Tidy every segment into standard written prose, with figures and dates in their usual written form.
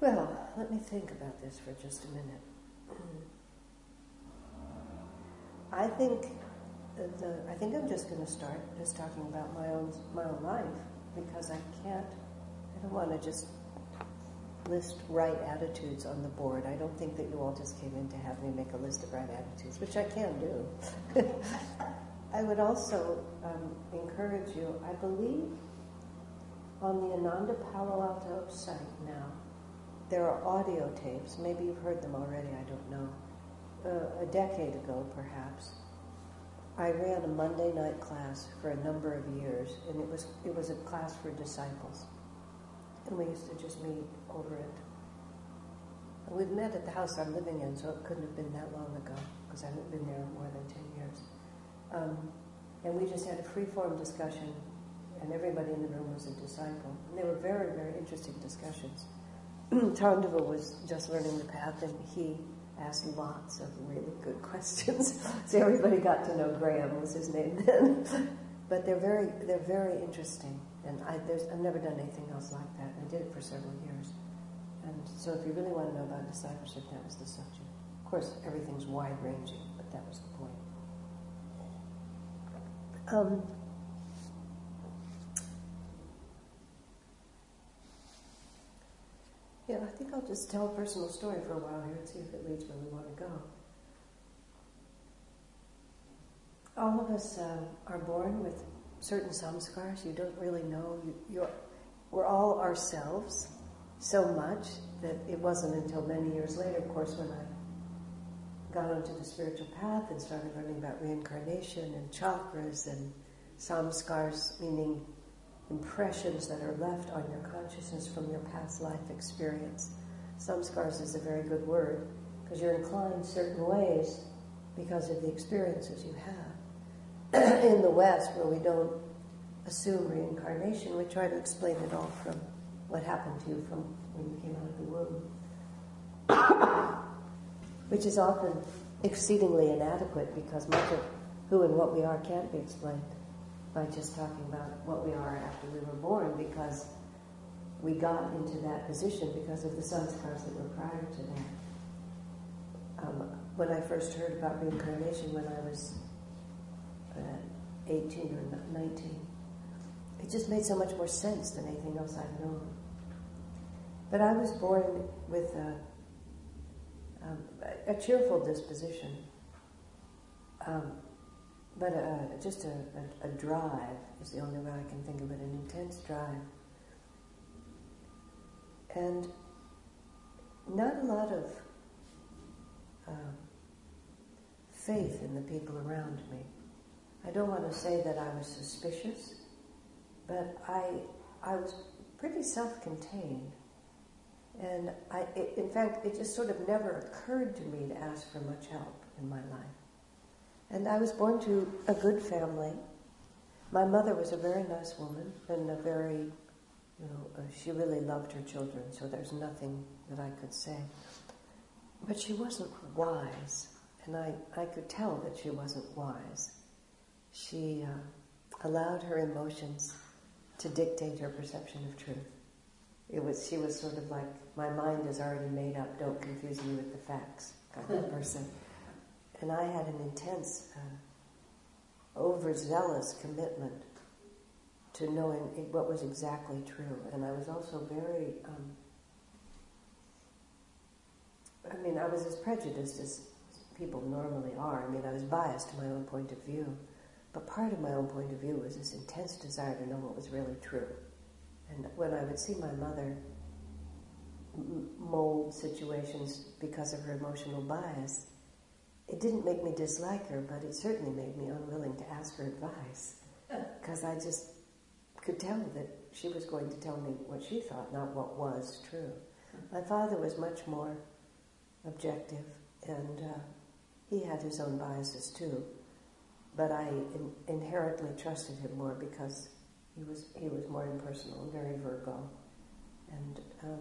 Well, let me think about this for just a minute. I think I'm just going to start just talking about my own life, because I don't want to just list right attitudes on the board. I don't think that you all just came in to have me make a list of right attitudes, which I can do. I would also encourage you, I believe on the Ananda Palo Alto site now, there are audio tapes, maybe you've heard them already, I don't know. A decade ago, perhaps, I ran a Monday night class for a number of years, and it was a class for disciples. And we used to just meet over it. And we'd met at the house I'm living in, so it couldn't have been that long ago, because I haven't been there more than 10 years. And we just had a free-form discussion, and everybody in the room was a disciple. And they were very, very interesting discussions. Tandava was just learning the path, and he asked lots of really good questions. So everybody got to know Graham, was his name then. But they're very interesting, and I've never done anything else like that. I did it for several years. And so if you really want to know about discipleship, that was the subject. Of course, everything's wide-ranging, but that was the point. Yeah, I think I'll just tell a personal story for a while here and see if it leads where we want to go. All of us are born with certain samskars. You don't really know. We're all ourselves so much that it wasn't until many years later, of course, when I got onto the spiritual path and started learning about reincarnation and chakras and samskars, meaning impressions that are left on your consciousness from your past life experience. Samskars is a very good word, because you're inclined certain ways because of the experiences you have. In the West, where we don't assume reincarnation, we try to explain it all from what happened to you from when you came out of the womb. Which is often exceedingly inadequate, because much of who and what we are can't be explained by just talking about what we are after we were born, because we got into that position because of the samskars that were prior to that. When I first heard about reincarnation when I was 18 or 19, it just made so much more sense than anything else I've known. But I was born with a cheerful disposition. But just a drive is the only way I can think of it, an intense drive. And not a lot of faith in the people around me. I don't want to say that I was suspicious, but I was pretty self-contained. And in fact, it just sort of never occurred to me to ask for much help in my life. And I was born to a good family. My mother was a very nice woman, and a very, she really loved her children, so there's nothing that I could say. But she wasn't wise, and I could tell that she wasn't wise. She allowed her emotions to dictate her perception of truth. She was sort of like, my mind is already made up, don't confuse me with the facts kind of person. And I had an intense, overzealous commitment to knowing what was exactly true. And I was also very, I was as prejudiced as people normally are. I was biased to my own point of view. But part of my own point of view was this intense desire to know what was really true. And when I would see my mother mold situations because of her emotional bias, it didn't make me dislike her, but it certainly made me unwilling to ask her advice, because I just could tell that she was going to tell me what she thought, not what was true. My father was much more objective, and he had his own biases too, but I inherently trusted him more because he was more impersonal and very Virgo, and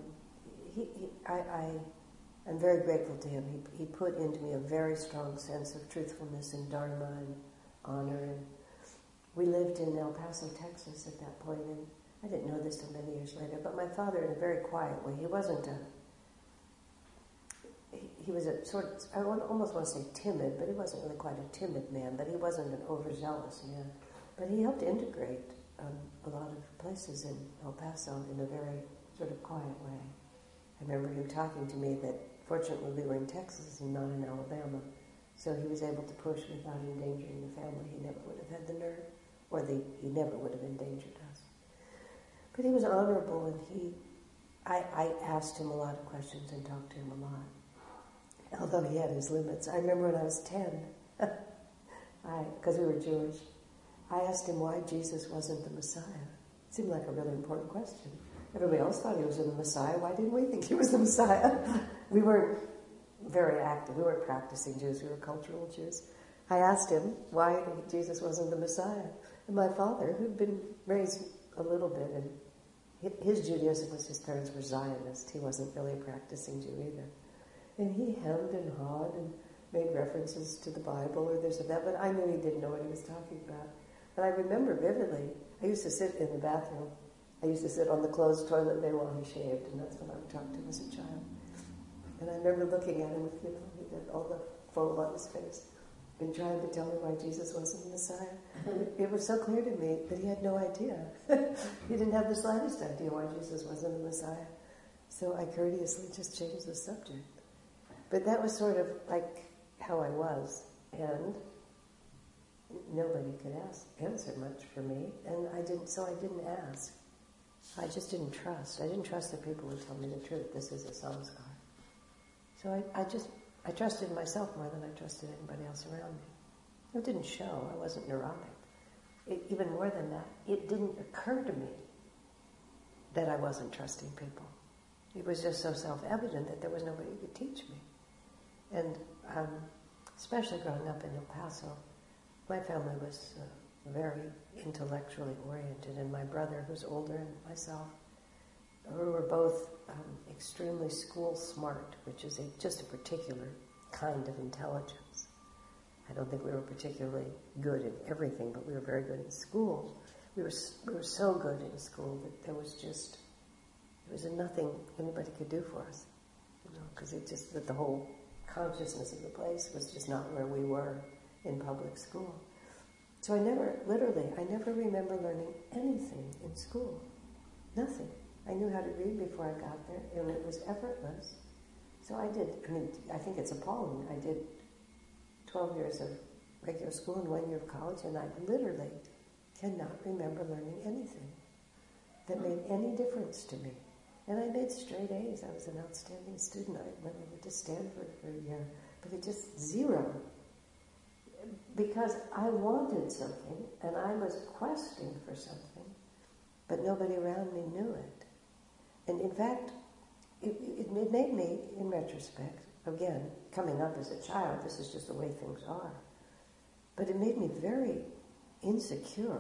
I'm very grateful to him. He put into me a very strong sense of truthfulness and dharma and honor. And we lived in El Paso, Texas at that point, and I didn't know this till many years later, but my father, in a very quiet way, he wasn't he was a sort of, I almost want to say timid, but he wasn't really quite a timid man, but he wasn't an overzealous man. But he helped integrate a lot of places in El Paso in a very sort of quiet way. I remember him talking to me that fortunately we were in Texas and not in Alabama, so he was able to push without endangering the family. He never would have had the nerve, or he never would have endangered us. But he was honorable, and I asked him a lot of questions and talked to him a lot, although he had his limits. I remember when I was 10, because we were Jewish, I asked him why Jesus wasn't the Messiah. It seemed like a really important question. Everybody else thought he was the Messiah. Why didn't we think he was the Messiah? We weren't very active. We weren't practicing Jews. We were cultural Jews. I asked him why Jesus wasn't the Messiah. And my father, who'd been raised a little bit, and his Judaism was his parents were Zionists. He wasn't really a practicing Jew either. And he hemmed and hawed and made references to the Bible or this or that, but I knew he didn't know what he was talking about. And I remember vividly, I used to sit in the bathroom. I used to sit on the closed toilet there while he shaved, and that's when I would talk to him as a child. And I remember looking at him with, he had all the fold on his face and trying to tell me why Jesus wasn't the Messiah. It was so clear to me that he had no idea. He didn't have the slightest idea why Jesus wasn't the Messiah. So I courteously just changed the subject. But that was sort of like how I was, and nobody could answer much for me, and I didn't ask. I just didn't trust. I didn't trust that people would tell me the truth. This is a samskar. So I trusted myself more than I trusted anybody else around me. It didn't show. I wasn't neurotic. Even more than that, it didn't occur to me that I wasn't trusting people. It was just so self-evident that there was nobody who could teach me. And especially growing up in El Paso, my family was very intellectually oriented, and my brother, who's older than myself, we were both extremely school smart, which is just a particular kind of intelligence. I don't think we were particularly good in everything, but we were very good in school. We were so good in school that there was nothing anybody could do for us, because that the whole consciousness of the place was just not where we were in public school. So I never remember learning anything in school. Nothing. I knew how to read before I got there, and it was effortless. So I think it's appalling. I did 12 years of regular school and 1 year of college, and I literally cannot remember learning anything that made any difference to me. And I made straight A's. I was an outstanding student. I went over to Stanford for a year, but it just zero. Because I wanted something, and I was questing for something, but nobody around me knew it. And in fact, it made me, in retrospect, again, coming up as a child, this is just the way things are, but it made me very insecure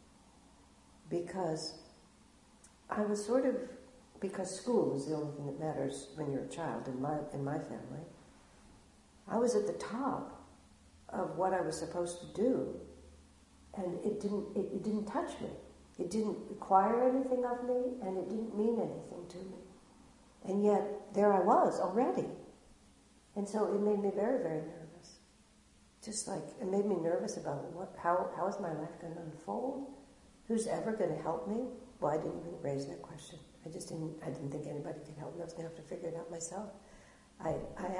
because I was because school is the only thing that matters when you're a child in my family, I was at the top of what I was supposed to do, and it didn't touch me. It didn't require anything of me, and it didn't mean anything to me. And yet, there I was already. And so it made me very, very nervous. Just like, it made me nervous about how is my life going to unfold? Who's ever going to help me? Well, I didn't even raise that question. I didn't think anybody could help me. I was going to have to figure it out myself. I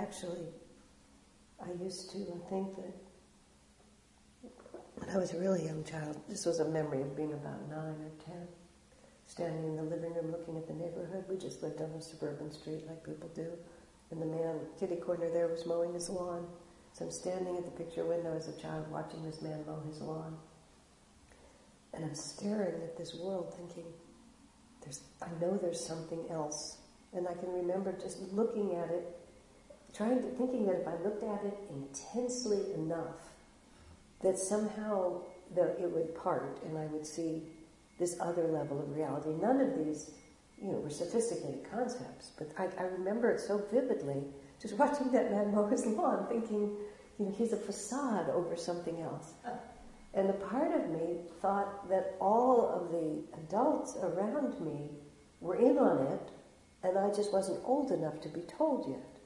used to think that when I was a really young child, this was a memory of being about 9 or 10, standing in the living room looking at the neighborhood. We just lived on a suburban street like people do. And the man, kitty corner there, was mowing his lawn. So I'm standing at the picture window as a child watching this man mow his lawn. And I'm staring at this world thinking, I know there's something else. And I can remember just looking at it, thinking that if I looked at it intensely enough, that somehow it would part and I would see this other level of reality. None of these, were sophisticated concepts, but I remember it so vividly, just watching that man mow his lawn, thinking, he's a facade over something else. And a part of me thought that all of the adults around me were in on it, and I just wasn't old enough to be told yet.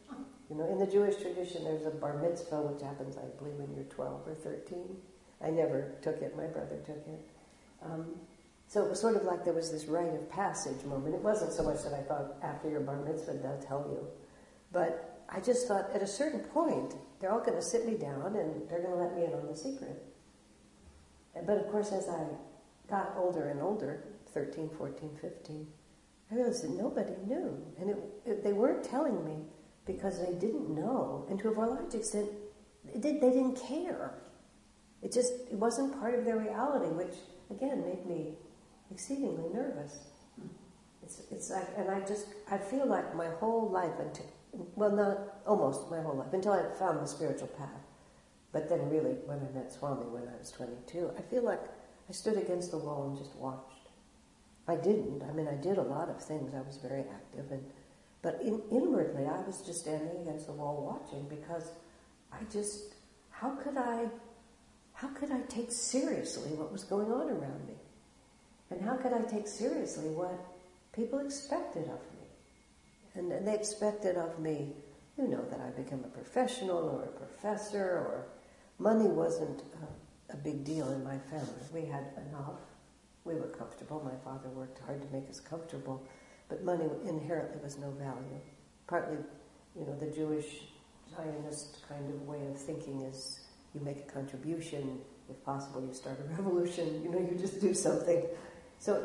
You know, in the Jewish tradition, there's a bar mitzvah, which happens, I believe, when you're 12 or 13. I never took it. My brother took it. So it was sort of like there was this rite of passage moment. It wasn't so much that I thought after your bar mitzvah, they'll tell you. But I just thought at a certain point, they're all going to sit me down and they're going to let me in on the secret. But of course, as I got older and older, 13, 14, 15, I realized that nobody knew. And they weren't telling me because they didn't know. And to a large extent, they didn't care. It wasn't part of their reality, which, again, made me exceedingly nervous. It's like, and I feel like my whole life, not almost my whole life, until I found the spiritual path. But then really, when I met Swami when I was 22, I feel like I stood against the wall and just watched. I didn't. I mean, I did a lot of things. I was very active. But inwardly, I was just standing against the wall watching because how could I take seriously what was going on around me? And how could I take seriously what people expected of me? And they expected of me, that I become a professional or a professor, or money wasn't a big deal in my family. We had enough. We were comfortable. My father worked hard to make us comfortable, but money inherently was no value. Partly, the Jewish Zionist kind of way of thinking is you make a contribution, if possible you start a revolution, you just do something. So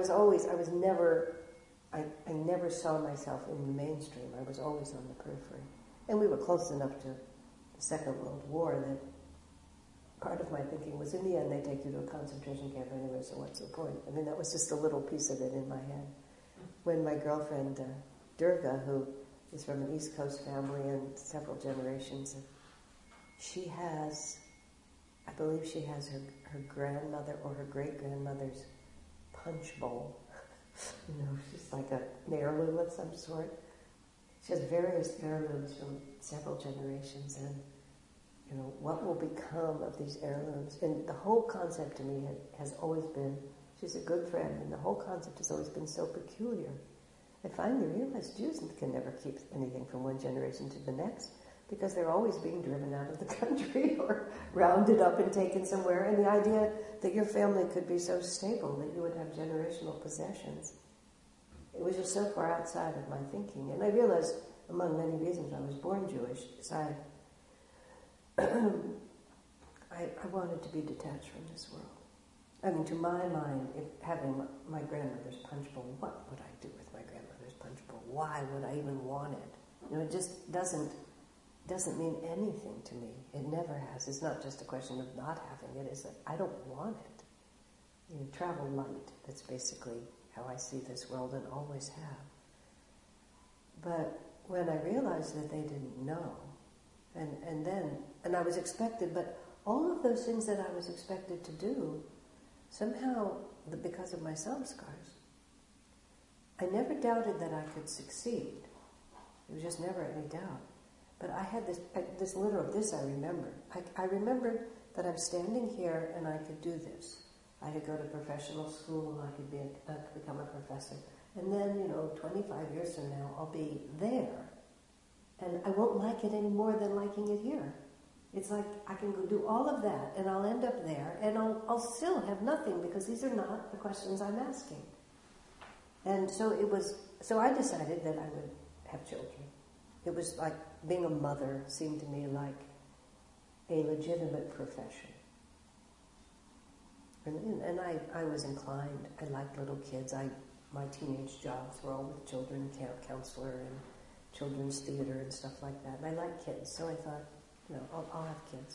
I never saw myself in the mainstream. I was always on the periphery. And we were close enough to the Second World War that part of my thinking was, in the end, they take you to a concentration camp anyway, so what's the point? I mean, that was just a little piece of it in my head. When my girlfriend, Durga, who is from an East Coast family and several generations, I believe she has her grandmother or her great-grandmother's punch bowl. She's like an heirloom of some sort. She has various heirlooms from several generations, and what will become of these heirlooms? And the whole concept to me has always been, she's a good friend, and the whole concept has always been so peculiar. I finally realized Jews can never keep anything from one generation to the next, because they're always being driven out of the country or rounded up and taken somewhere. And the idea that your family could be so stable that you would have generational possessions, it was just so far outside of my thinking. And I realized, among many reasons I was born Jewish, is I wanted to be detached from this world. I mean, to my mind, if having my grandmother's punch bowl, what would I do with my grandmother's punch bowl? Why would I even want it? It just doesn't mean anything to me. It never has. It's not just a question of not having it. It's that I don't want it. Travel light. That's basically how I see this world and always have. But when I realized that they didn't know, and I was expected, but all of those things that I was expected to do, somehow, because of my samskars, I never doubted that I could succeed. There was just never any doubt. But I had this I remember. I remembered that I'm standing here and I could do this. I could go to professional school, I could become a professor. And then, 25 years from now, I'll be there. And I won't like it any more than liking it here. It's like I can go do all of that and I'll end up there and I'll still have nothing because these are not the questions I'm asking. And so I decided that I would have children. It was like being a mother seemed to me like a legitimate profession. And I was inclined. I liked little kids. My teenage jobs were all with children, camp counselor and children's theater and stuff like that. And I like kids, so I thought, I'll have kids.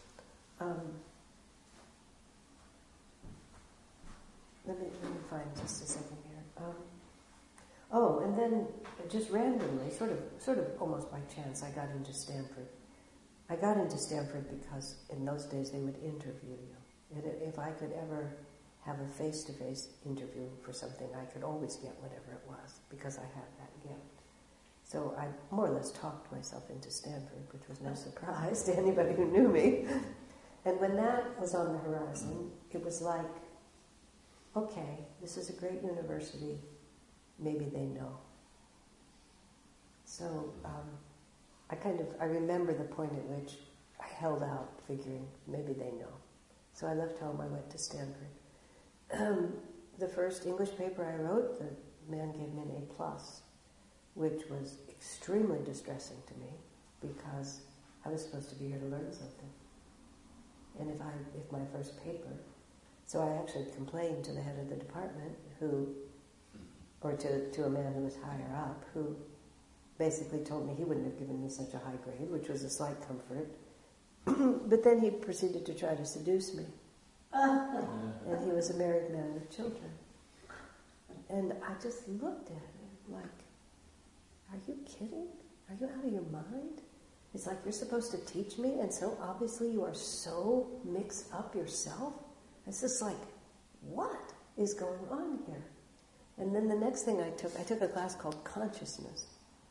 Let me find just a second here. And then just randomly, sort of almost by chance, I got into Stanford. I got into Stanford because in those days they would interview you. And if I could ever have a face-to-face interview for something, I could always get whatever it was because I had that gift. So I more or less talked myself into Stanford, which was no surprise to anybody who knew me. And when that was on the horizon, it was like, okay, this is a great university. Maybe they know. So I remember the point at which I held out, figuring maybe they know. So I left home, I went to Stanford. The first English paper I wrote, the man gave me an A+, which was extremely distressing to me because I was supposed to be here to learn something. And if my first paper, so I actually complained to the head of the department or to a man who was higher up, who basically told me he wouldn't have given me such a high grade, which was a slight comfort. But then he proceeded to try to seduce me. And he was a married man with children. And I just looked at him like, are you kidding? Are you out of your mind? It's like you're supposed to teach me, and so obviously you are so mixed up yourself. It's just like, what is going on here? And then the next thing I took a class called Consciousness.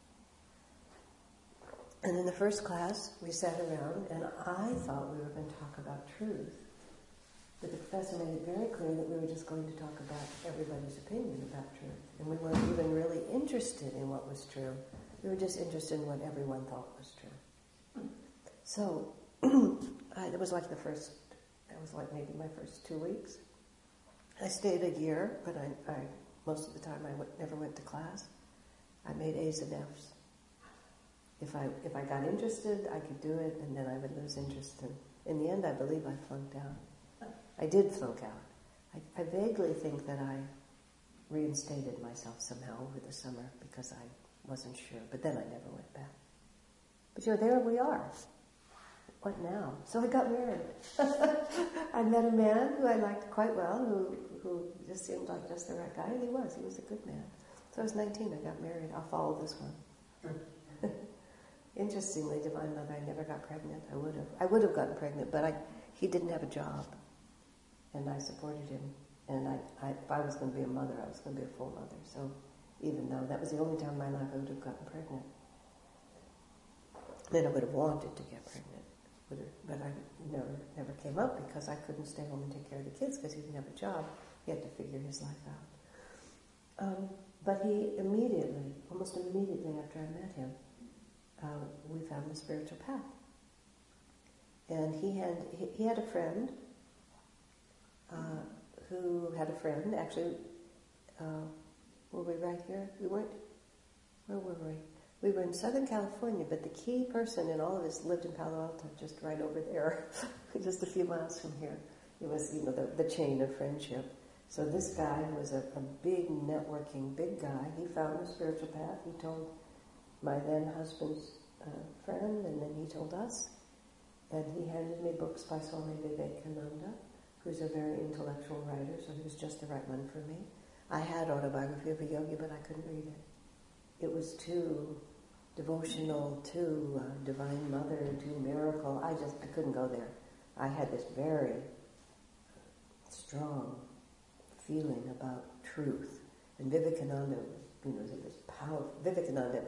And in the first class, we sat around, and I thought we were going to talk about truth. But the professor made it very clear that we were just going to talk about everybody's opinion about truth. And we weren't even really interested in what was true. We were just interested in what everyone thought was true. So, it was like maybe my first 2 weeks. I stayed a year, but I most of the time I never went to class. I made A's and F's. If I got interested, I could do it, and then I would lose interest. And in the end, I believe I flunked out. I did flunk out. I vaguely think that I reinstated myself somehow over the summer because I wasn't sure. But then I never went back. But there we are. What now? So I got married. I met a man who I liked quite well, who just seemed like just the right guy, and he was a good man. So I was 19, I got married. I'll follow this one. Interestingly, Divine Mother, I never got pregnant. I would have gotten pregnant, but he didn't have a job, and I supported him. And if I was going to be a mother, I was going to be a full mother. So even though that was the only time in my life I would have gotten pregnant, then I would have wanted to get pregnant. But I never came up because I couldn't stay home and take care of the kids because he didn't have a job. He had to figure his life out. But he almost immediately after I met him, we found the spiritual path. And he had a friend who had a friend. Actually, were we right here? We weren't. Where were we? We were in Southern California, but the key person in all of this lived in Palo Alto, just right over there, just a few miles from here. It was, the chain of friendship. So this guy was a big networking, big guy. He found the spiritual path. He told my then husband's friend, and then he told us. And he handed me books by Swami Vivekananda, who's a very intellectual writer, so he was just the right one for me. I had Autobiography of a Yogi, but I couldn't read it. It was too devotional, too Divine Mother, too miracle. I couldn't go there. I had this very strong feeling about truth. And Vivekananda, this powerful. Vivekananda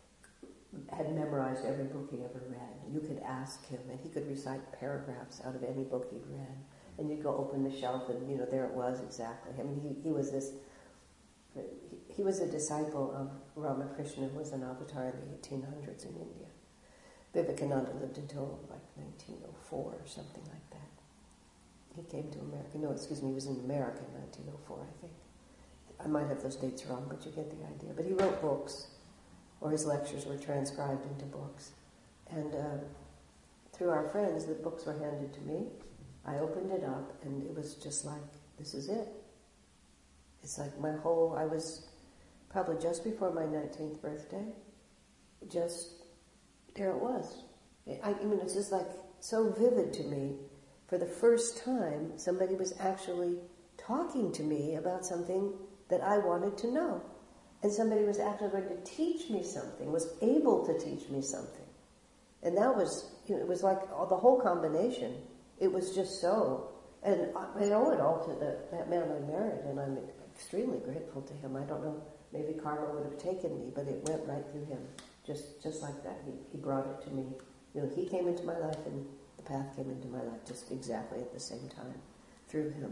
had memorized every book he ever read. You could ask him, and he could recite paragraphs out of any book he'd read. And you'd go open the shelf, and there it was exactly. I mean, he was this. He was a disciple of Ramakrishna, who was an avatar in the 1800s in India. Vivekananda lived until like 1904 or something like that. He came to America. No, excuse me, he was in America in 1904, I think. I might have those dates wrong, but you get the idea. But he wrote books, or his lectures were transcribed into books. And through our friends, the books were handed to me. I opened it up, and it was just like, this is it. It's like I was probably just before my 19th birthday, just, there it was. It's just like so vivid to me. For the first time, somebody was actually talking to me about something that I wanted to know. And somebody was actually going to teach me something, was able to teach me something. And that was, it was like the whole combination. It was just so, and I owe it all to that man I married, and I'm extremely grateful to him. I don't know, maybe karma would have taken me, but it went right through him, just like that. He brought it to me. He came into my life, and the path came into my life just exactly at the same time through him.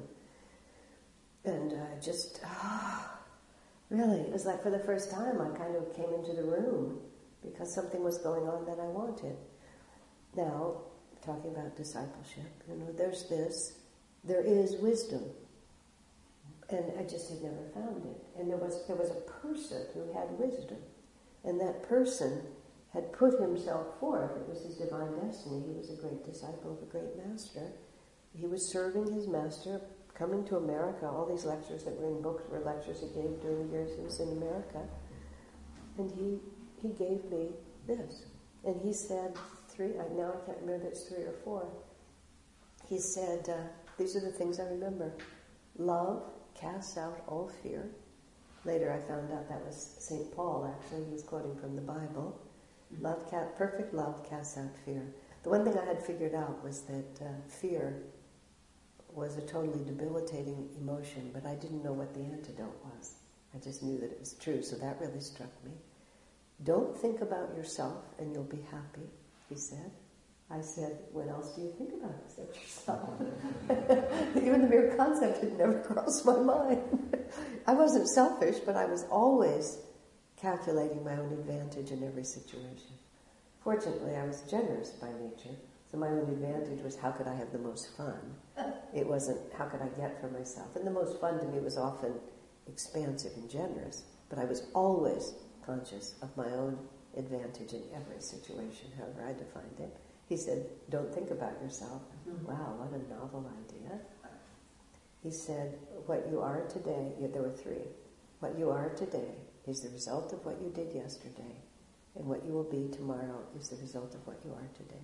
And really, it was like for the first time I kind of came into the room because something was going on that I wanted. Now, talking about discipleship, there is wisdom. And I just had never found it. And there was a person who had wisdom. And that person had put himself forth. It was his divine destiny. He was a great disciple of a great master. He was serving his master, coming to America. All these lectures that were in books were lectures he gave during the years he was in America. And he gave me this. And he said now I can't remember if it's 3 or 4. He said, these are the things I remember. Love casts out all fear. Later I found out that was St. Paul, actually. He was quoting from the Bible. Perfect love casts out fear. The one thing I had figured out was that fear was a totally debilitating emotion, but I didn't know what the antidote was. I just knew that it was true, so that really struck me. Don't think about yourself and you'll be happy, he said. I said, what else do you think about except yourself? Even the mere concept had never crossed my mind. I wasn't selfish, but I was always calculating my own advantage in every situation. Fortunately, I was generous by nature, so my own advantage was how could I have the most fun. It wasn't how could I get for myself. And the most fun to me was often expansive and generous, but I was always conscious of my own advantage in every situation, however I defined it. He said, don't think about yourself. Wow, what a novel idea. He said, what you are today, there were 3. What you are today is the result of what you did yesterday, and what you will be tomorrow is the result of what you are today.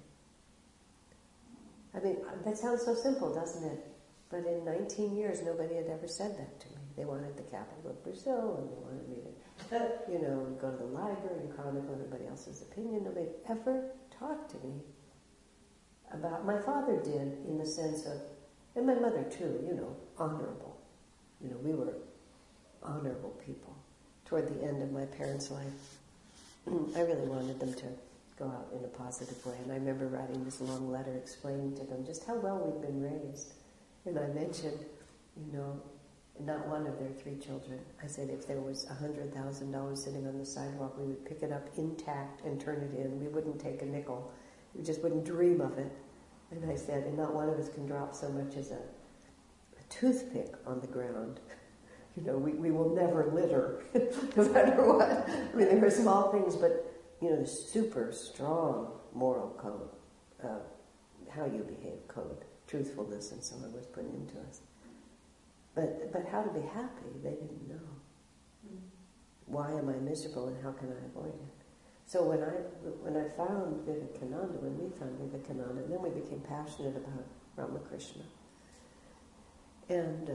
I mean, that sounds so simple, doesn't it? But in 19 years, nobody had ever said that to me. They wanted the capital of Brazil, and they wanted me to, go to the library and chronicle everybody else's opinion. Nobody ever talked to me about, my father did in the sense of, and my mother too, honorable. We were honorable people. Toward the end of my parents' life, I really wanted them to go out in a positive way. And I remember writing this long letter explaining to them just how well we'd been raised. And I mentioned, not one of their 3 children. I said if there was $100,000 sitting on the sidewalk, we would pick it up intact and turn it in. We wouldn't take a nickel. We just wouldn't dream of it. And I said, and not one of us can drop so much as a toothpick on the ground. We will never litter, no matter what. I mean, there were small things, but, the super strong moral code, how you behave code, truthfulness and so on was put into us. But how to be happy, they didn't know. Why am I miserable and how can I avoid it? So when I found Vivekananda, when we found Vivekananda, then we became passionate about Ramakrishna. And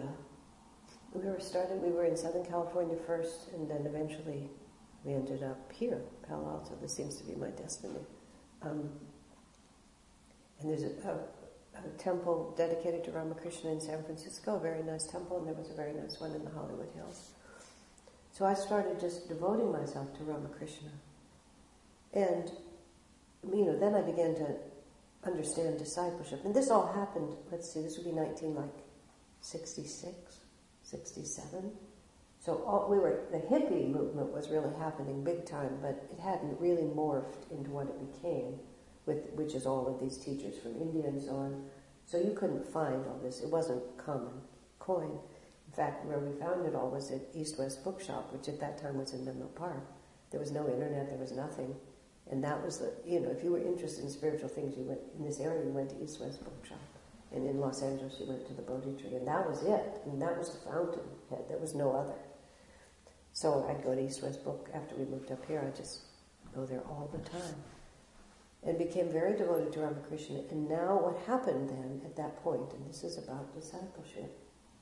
we were in Southern California first, and then eventually we ended up here, Palo Alto. This seems to be my destiny. And there's a temple dedicated to Ramakrishna in San Francisco, a very nice temple, and there was a very nice one in the Hollywood Hills. So I started just devoting myself to Ramakrishna. And, then I began to understand discipleship. And this all happened, this would be 1966, 67. So the hippie movement was really happening big time, but it hadn't really morphed into what it became, which is all of these teachers from India and so on. So you couldn't find all this. It wasn't common coin. In fact, where we found it all was at East West Bookshop, which at that time was in Menlo Park. There was no internet, there was nothing. And that was if you were interested in spiritual things, you went, in this area, you went to East West Bookshop. And in Los Angeles, you went to the Bodhi Tree. And that was it. And that was the fountainhead. There was no other. So I'd go to East West Book. After we moved up here, I'd just go there all the time. And became very devoted to Ramakrishna. And now what happened then at that point, and this is about discipleship,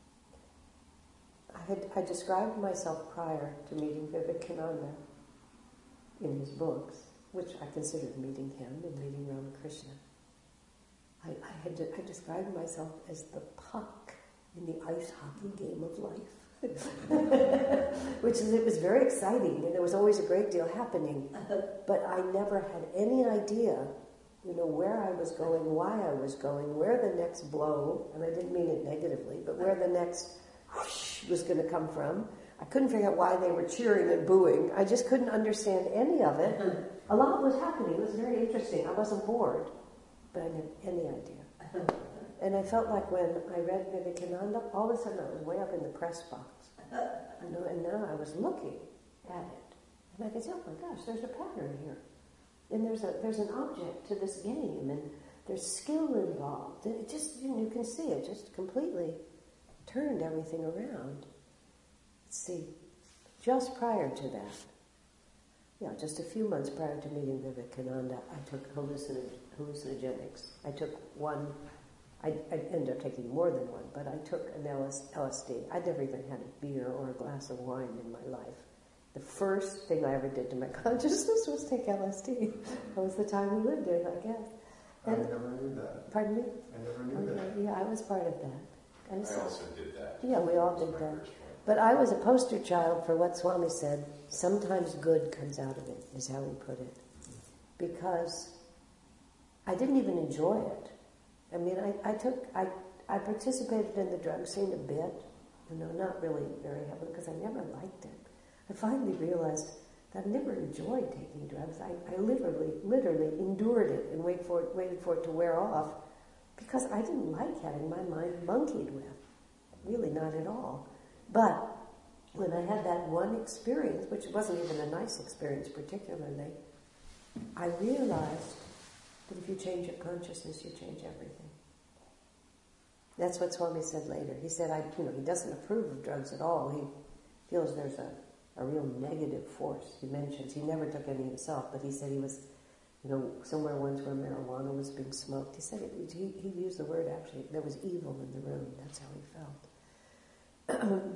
I described myself prior to meeting Vivekananda in his books, which I considered meeting him and meeting Ramakrishna. I described myself as the puck in the ice hockey game of life. It was very exciting, and there was always a great deal happening. But I never had any idea, where I was going, why I was going, where the next blow, and I didn't mean it negatively, but where the next whoosh was going to come from. I couldn't figure out why they were cheering and booing. I just couldn't understand any of it. A lot was happening. It was very interesting. I wasn't bored, but I didn't have any idea. And I felt like when I read Vivekananda, all of a sudden I was way up in the press box. And now I was looking at it. And I could say, oh my gosh, there's a pattern here. And there's an object to this game, and there's skill involved. And it just, you can see it just completely turned everything around. Let's see, just prior to that, just a few months prior to meeting Vivekananda, I took hallucinogenics. I took one. I ended up taking more than one, but I took an LSD. I'd never even had a beer or a glass of wine in my life. The first thing I ever did to my consciousness was take LSD. That was the time we lived in, I guess. And I never knew that. Pardon me? I never knew that. Yeah, I was part of that. I also did that. Yeah, we all did that. But I was a poster child for what Swami said, sometimes good comes out of it, is how he put it. Because I didn't even enjoy it. I mean, I participated in the drug scene a bit, not really very heavily, because I never liked it. I finally realized that I never enjoyed taking drugs. I literally endured it and waited for it to wear off, because I didn't like having my mind monkeyed with. Really not at all. But when I had that one experience, which wasn't even a nice experience particularly, I realized that if you change your consciousness, you change everything. That's what Swami said later. He said, he doesn't approve of drugs at all. He feels there's a real negative force. He mentions, he never took any himself, but he said he was, somewhere once where marijuana was being smoked. He said, he used the word actually, there was evil in the room. That's how he felt.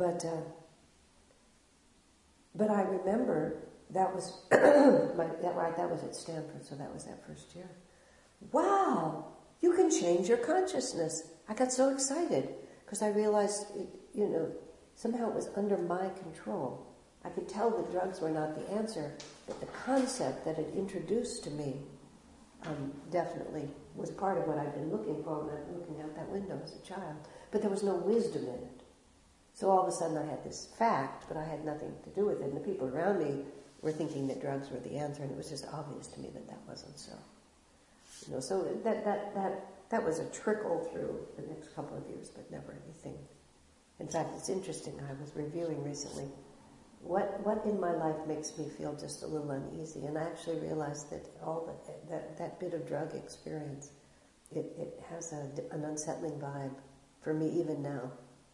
But I remember that was, that was at Stanford, so that was that first year. Wow, you can change your consciousness. I got so excited because I realized, somehow it was under my control. I could tell that drugs were not the answer, but the concept that it introduced to me definitely was part of what I'd been looking for when I was looking out that window as a child. But there was no wisdom in it. So all of a sudden I had this fact, but I had nothing to do with it. And the people around me were thinking that drugs were the answer, and it was just obvious to me that that wasn't so. So that was a trickle through the next couple of years, but never anything. In fact, it's interesting. I was reviewing recently what in my life makes me feel just a little uneasy, and I actually realized that that bit of drug experience, it has an unsettling vibe for me even now.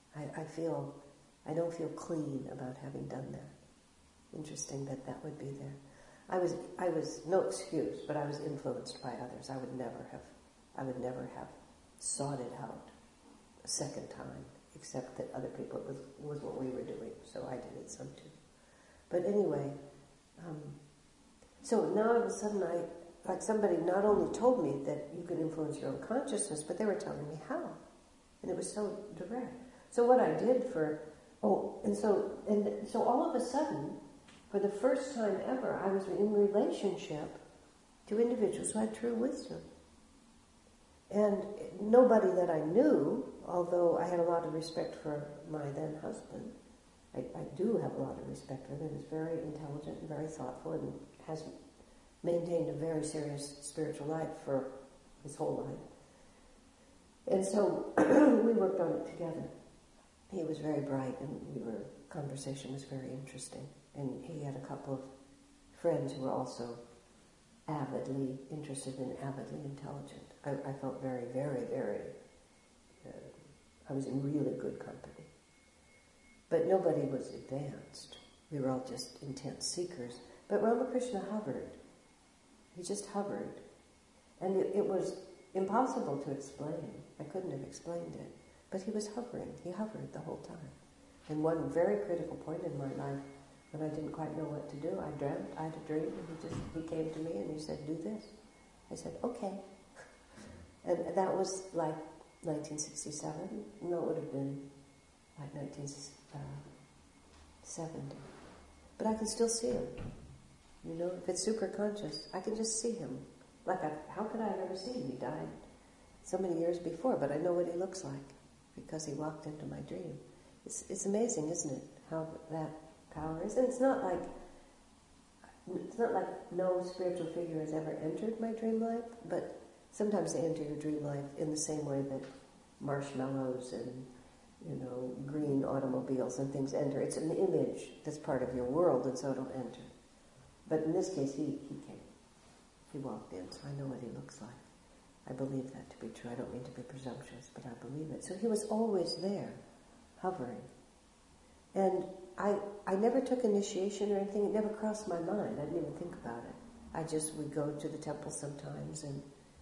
I don't feel clean about having done that. Interesting that would be there. I was no excuse, but I was influenced by others. I would never have sought it out a second time, except that other people, it was what we were doing, so I did it some too. But anyway, so now all of a sudden somebody not only told me that you can influence your own consciousness, but they were telling me how. And it was so direct. So what I did so all of a sudden, for the first time ever, I was in relationship to individuals who had true wisdom. And nobody that I knew, although I had a lot of respect for my then husband, I do have a lot of respect for him. He was very intelligent and very thoughtful and has maintained a very serious spiritual life for his whole life. And so we worked on it together. He was very bright, and conversation was very interesting. And he had a couple of friends who were also avidly interested and avidly intelligent. I felt very, very, very, I was in really good company. But nobody was advanced. We were all just intense seekers. But Ramakrishna hovered. He just hovered. And it was impossible to explain. I couldn't have explained it. But he was hovering. He hovered the whole time. And one very critical point in my life, when I didn't quite know what to do, I had a dream, and he came to me and he said, do this. I said, okay. And that was like 1967. No, it would have been like 1970. But I can still see him. If it's super conscious, I can just see him. How could I have ever seen him? He died so many years before, but I know what he looks like because he walked into my dream. It's amazing, isn't it? how that power is. And it's not like no spiritual figure has ever entered my dream life, but sometimes they enter your dream life in the same way that marshmallows and, green automobiles and things enter. It's an image that's part of your world, and so it'll enter. But in this case, he came. He walked in, so I know what he looks like. I believe that to be true. I don't mean to be presumptuous, but I believe it. So he was always there, hovering. And I never took initiation or anything. It never crossed my mind. I didn't even think about it. I just would go to the temple sometimes and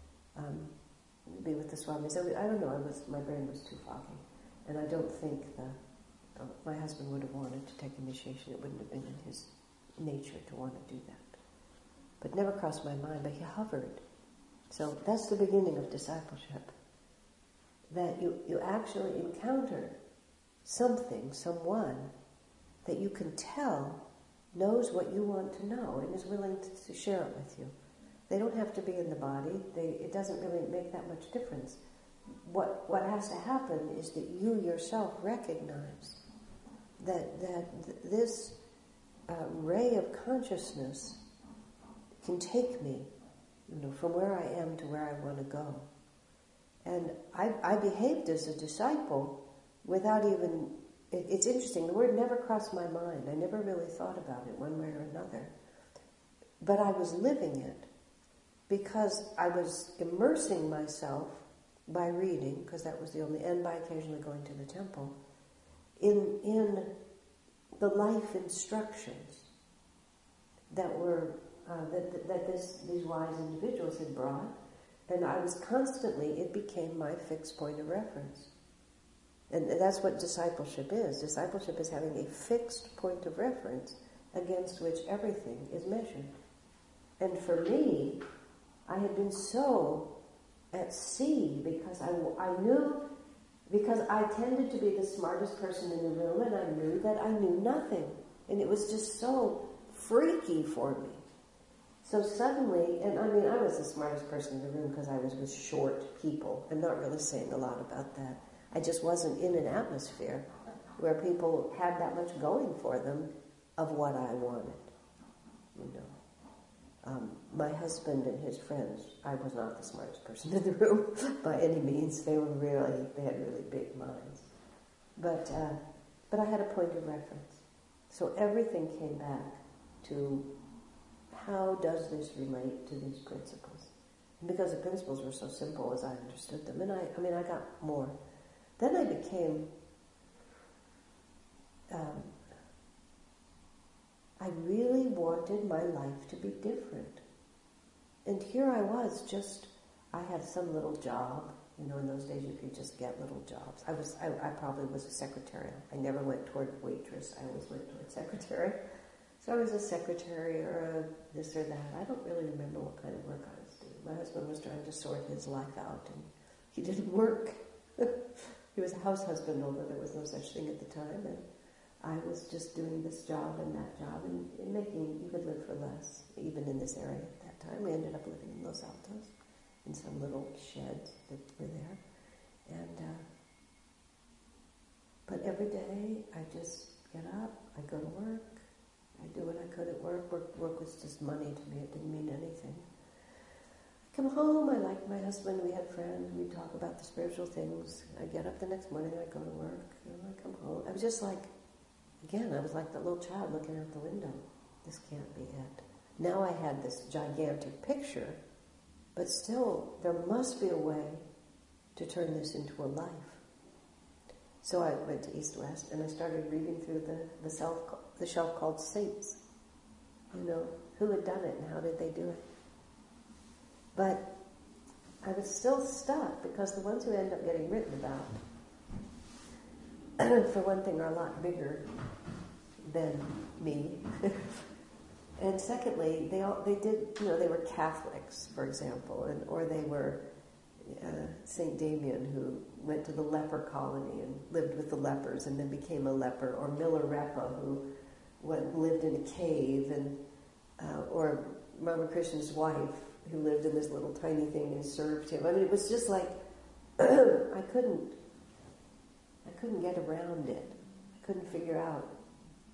be with the swamis. I don't know. My brain was too foggy, and I don't think my husband would have wanted to take initiation. It wouldn't have been in his nature to want to do that. But it never crossed my mind. But he hovered. So that's the beginning of discipleship. That you actually encounter something, someone that you can tell knows what you want to know and is willing to share it with you. They don't have to be in the body. It doesn't really make that much difference. What has to happen is that you yourself recognize that this ray of consciousness can take me, from where I am to where I want to go. And I behaved as a disciple without even... It's interesting, the word never crossed my mind. I never really thought about it one way or another. But I was living it because I was immersing myself by reading, because that was the only, and by occasionally going to the temple, in the life instructions that were that these wise individuals had brought, and I was constantly, it became my fixed point of reference. And that's what discipleship is. Discipleship is having a fixed point of reference against which everything is measured. And for me, I had been so at sea because I knew, because I tended to be the smartest person in the room, and I knew that I knew nothing. And it was just so freaky for me. So suddenly, and I mean, I was the smartest person in the room because I was with short people. I'm not really saying a lot about that. I just wasn't in an atmosphere where people had that much going for them of what I wanted, my husband and his friends, I was not the smartest person in the room by any means. They had really big minds. But I had a point of reference. So everything came back to how does this relate to these principles? And because the principles were so simple as I understood them, and I got more. Then I became, I really wanted my life to be different. And here I was I had some little job. In those days you could just get little jobs. I probably was a secretary. I never went toward waitress. I always went toward secretary. So I was a secretary or a this or that. I don't really remember what kind of work I was doing. My husband was trying to sort his life out, and he didn't work. He was a house husband, although there was no such thing at the time, and I was just doing this job and that job, and you could live for less, even in this area at that time. We ended up living in Los Altos, in some little sheds that were there, and but every day I just get up, I go to work, I do what I could at work. Work was just money to me, it didn't mean anything. Come home, I liked my husband, we had friends, we'd talk about the spiritual things. I get up the next morning, I go to work, I come home. I was just like, again, I was like the little child looking out the window. This can't be it. Now I had this gigantic picture, but still, there must be a way to turn this into a life. So I went to East West, and I started reading through the shelf called Saints. Who had done it and how did they do it? But I was still stuck because the ones who end up getting written about, for one thing, are a lot bigger than me. And secondly, they were Catholics, for example, or they were Saint Damien, who went to the leper colony and lived with the lepers and then became a leper, or Milarepa, who lived in a cave, and or Ramakrishna's wife, who lived in this little tiny thing and served him. I mean, it was just like I couldn't get around it. I couldn't figure out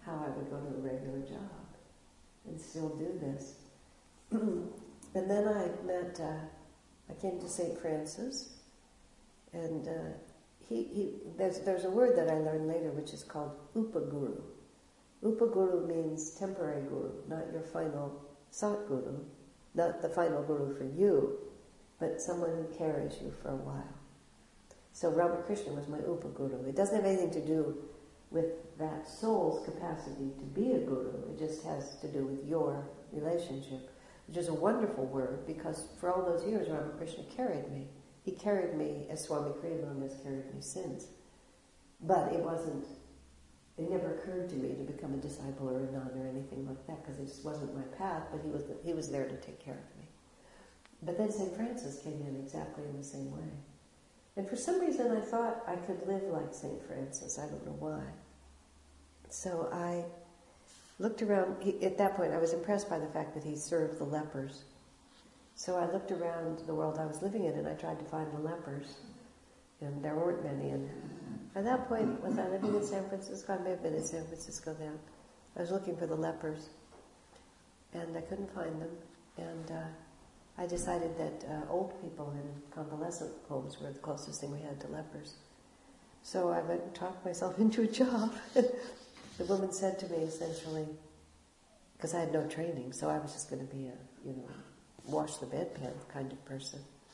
how I would go to a regular job and still do this. And then I came to St. Francis, and there's a word that I learned later which is called upaguru. Upaguru means temporary guru, not your final satguru, not the final guru for you, but someone who carries you for a while. So Ramakrishna was my upaguru. It doesn't have anything to do with that soul's capacity to be a guru. It just has to do with your relationship, which is a wonderful word because for all those years Ramakrishna carried me. He carried me as Swami Kriyananda has carried me since. But it never occurred to me to become a disciple or a nun or anything like that because it just wasn't my path, but he was there to take care of me. But then St. Francis came in exactly in the same way. And for some reason I thought I could live like St. Francis. I don't know why. So I looked around. At that point I was impressed by the fact that he served the lepers. So I looked around the world I was living in and I tried to find the lepers. And there weren't many. And at that point, was I living in San Francisco? I may have been in San Francisco then. I was looking for the lepers. And I couldn't find them. And I decided that old people in convalescent homes were the closest thing we had to lepers. So I went and talked myself into a job. The woman said to me essentially, because I had no training, so I was just going to be a, wash the bedpan kind of person.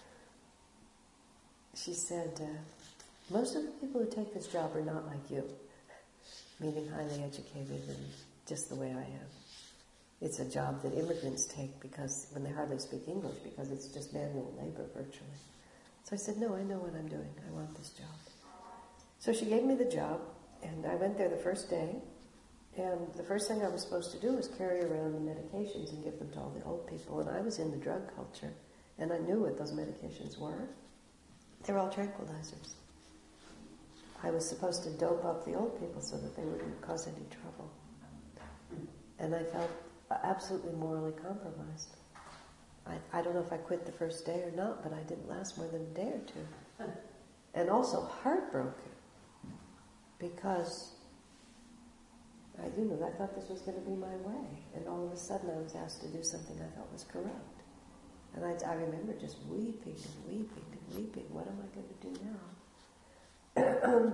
She said, most of the people who take this job are not like you, meaning highly educated and just the way I am. It's a job that immigrants take because when they hardly speak English, because it's just manual labor virtually. So I said, no, I know what I'm doing. I want this job. So she gave me the job, and I went there the first day, and the first thing I was supposed to do was carry around the medications and give them to all the old people. And I was in the drug culture, and I knew what those medications were. They're all tranquilizers. I was supposed to dope up the old people so that they wouldn't cause any trouble. And I felt absolutely morally compromised. I don't know if I quit the first day or not, but I didn't last more than a day or two. And also heartbroken, because I thought this was going to be my way. And all of a sudden I was asked to do something I thought was corrupt. And I remember just weeping and weeping and weeping. What am I going to do now?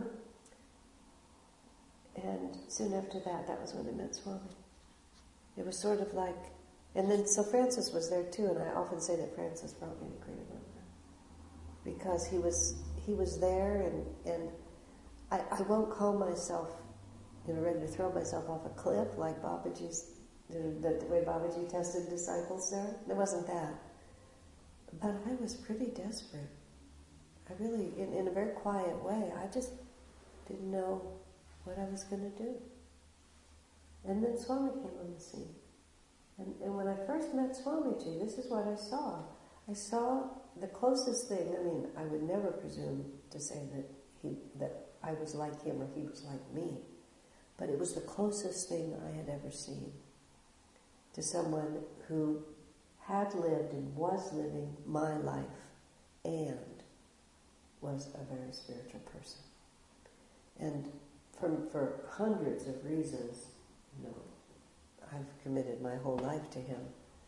And soon after that was when I met Swami. It was sort of like, and then so Francis was there too, and I often say that Francis brought me to Kriyananda. Because he was there, and I won't call myself, ready to throw myself off a cliff like Babaji's, the way Babaji tested disciples there. It wasn't that. But I was pretty desperate. I really, in a very quiet way, I just didn't know what I was going to do. And then Swami came on the scene. And when I first met Swamiji, this is what I saw. I saw the closest thing. I would never presume to say that I was like him or he was like me. But it was the closest thing I had ever seen to someone who had lived and was living my life and was a very spiritual person. And for hundreds of reasons, I've committed my whole life to him.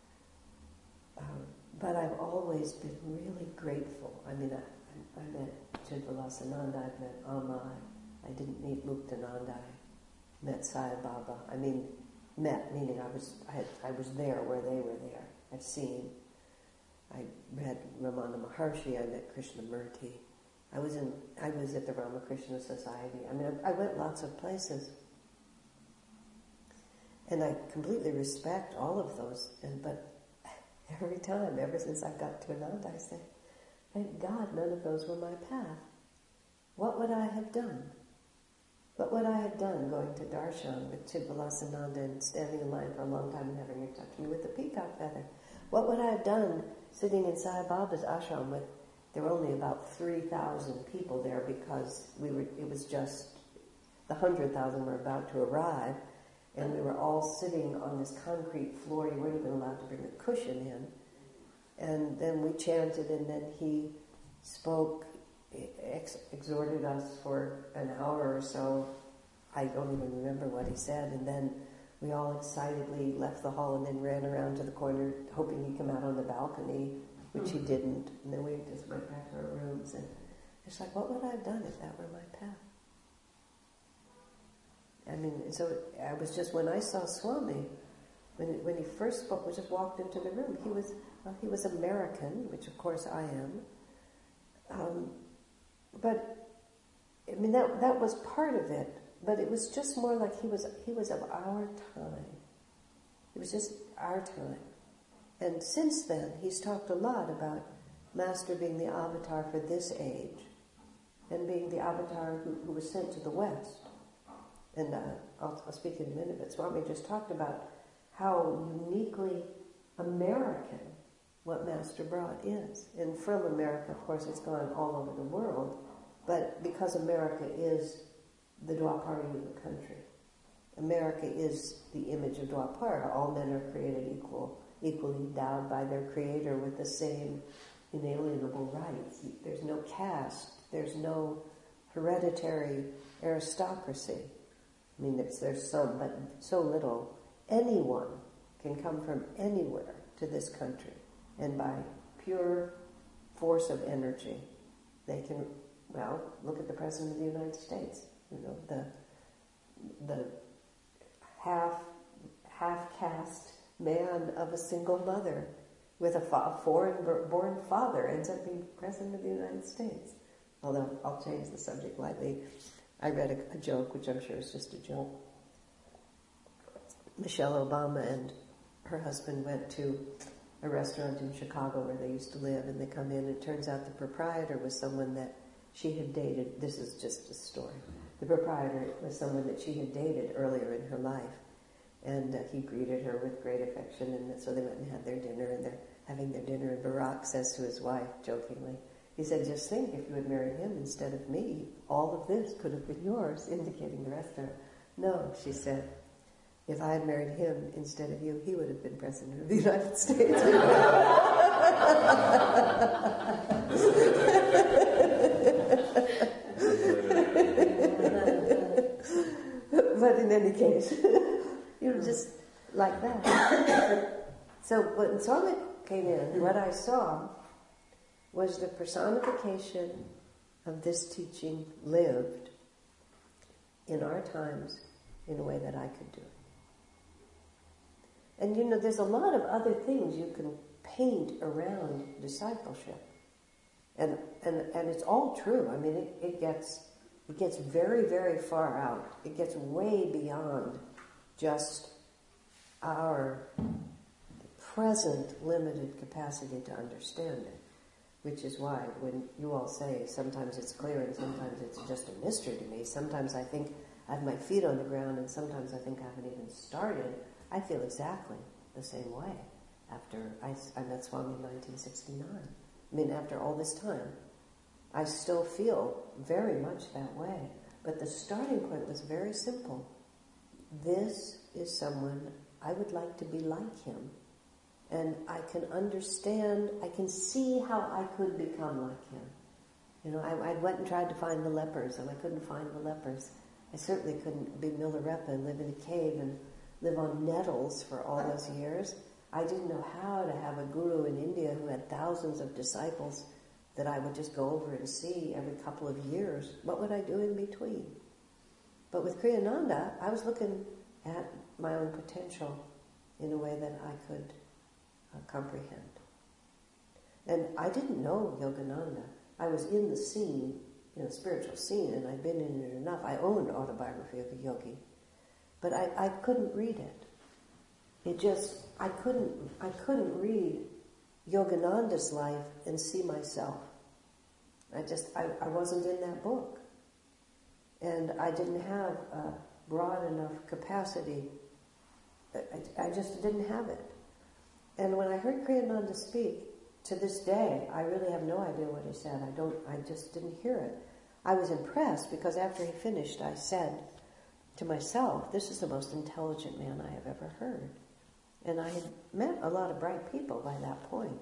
But I've always been really grateful. I met Chidvilasananda, I've met Amma, I didn't meet Muktananda, I met Sai Baba. Met meaning I was there where they were there. I've seen. I met Ramana Maharshi, I met Krishnamurti. I was at the Ramakrishna Society. I went lots of places. And I completely respect all of those. But every time, ever since I got to Ananda, I say, thank God none of those were my path. What would I have done? What would I have done going to Darshan with Chidvilasananda and standing in line for a long time and having her touch me with the peacock feather? What would I have done sitting in Sai Baba's ashram with, there were only about 3,000 people there because it was just, the 100,000 were about to arrive, and we were all sitting on this concrete floor. You weren't even allowed to bring a cushion in. And then we chanted, and then he spoke, exhorted us for an hour or so I don't even remember what he said, and then we all excitedly left the hall and then ran around to the corner hoping he'd come out on the balcony, which he didn't, and then we just went back to our rooms, and it's like, what would I have done if that were my path? I mean, so I was just, when I saw Swami, when he first spoke, we just walked into the room, he was American, which of course I am, but I mean, that was part of it, but it was just more like he was of our time. It was just our time. And since then, he's talked a lot about Master being the avatar for this age, and being the avatar who was sent to the West. And I'll speak in a minute, but Swami just talked about how uniquely American what Master brought is. And from America, of course, it's gone all over the world, but because America is the Dwapara Yuga country, America is the image of Dwapara. All men are created equally endowed by their Creator with the same inalienable rights. There's no caste, there's no hereditary aristocracy. I mean, there's some, but so little. Anyone can come from anywhere to this country, and by pure force of energy, they can, well, look at the President of the United States. You know, the half-caste man of a single mother with a foreign-born father ends up being President of the United States. Although, I'll change the subject lightly. I read a joke, which I'm sure is just a joke. Michelle Obama and her husband went to a restaurant in Chicago where they used to live, and they come in, and it turns out the proprietor was someone that she had dated. This is just a story. The proprietor was someone that she had dated earlier in her life, and he greeted her with great affection, and so they went and had their dinner, and they're having their dinner, and Barack says to his wife, jokingly, he said, just think, if you had married him instead of me, all of this could have been yours, indicating the restaurant. No, she said, if I had married him instead of you, he would have been President of the United States. But in any case, just like that. So when Swami came in, what I saw was the personification of this teaching lived in our times in a way that I could do. And you know, there's a lot of other things you can paint around discipleship. And it's all true. I mean, it gets very, very far out. It gets way beyond just our present limited capacity to understand it. Which is why when you all say sometimes it's clear and sometimes it's just a mystery to me, sometimes I think I have my feet on the ground and sometimes I think I haven't even started, I feel exactly the same way after I met Swami in 1969. I mean, after all this time, I still feel very much that way. But the starting point was very simple. This is someone I would like to be like him. And I can understand, I can see how I could become like him. You know, I went and tried to find the lepers, and I couldn't find the lepers. I certainly couldn't be Milarepa and live in a cave and live on nettles for all those years. I didn't know how to have a guru in India who had thousands of disciples that I would just go over and see every couple of years. What would I do in between? But with Kriyananda, I was looking at my own potential in a way that I could comprehend. And I didn't know Yogananda. I was in the scene, spiritual scene, and I'd been in it enough. I owned Autobiography of a Yogi, but I couldn't read it. I couldn't read Yogananda's life and see myself. I wasn't in that book. And I didn't have a broad enough capacity. I just didn't have it. And when I heard Kriyananda speak, to this day, I really have no idea what he said. I just didn't hear it. I was impressed because after he finished, I said to myself, this is the most intelligent man I have ever heard. And I had met a lot of bright people by that point.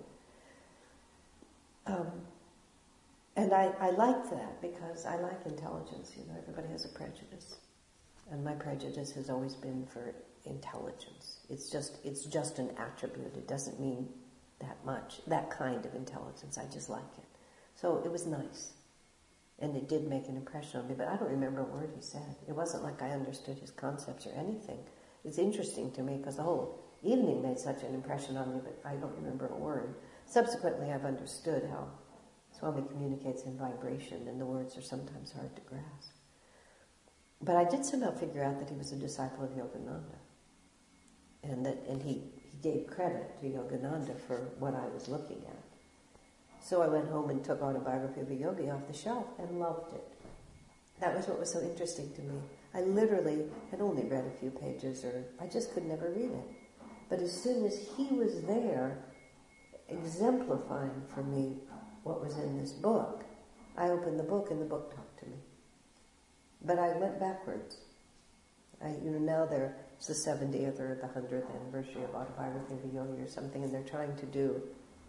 And I liked that because I like intelligence. Everybody has a prejudice. And my prejudice has always been for intelligence. It's just an attribute. It doesn't mean that much, that kind of intelligence. I just like it. So it was nice. And it did make an impression on me, but I don't remember a word he said. It wasn't like I understood his concepts or anything. It's interesting to me because the whole evening made such an impression on me, but I don't remember a word. Subsequently, I've understood how Swami communicates in vibration, and the words are sometimes hard to grasp. But I did somehow figure out that he was a disciple of Yogananda. And he gave credit to Yogananda for what I was looking at. So I went home and took Autobiography of a Yogi off the shelf and loved it. That was what was so interesting to me. I literally had only read a few pages, or I just could never read it. But as soon as he was there, exemplifying for me what was in this book, I opened the book and the book talked to me. But I went backwards. Now it's the 70th or the 100th anniversary of Autobiography of a Yogi or something, and they're trying to do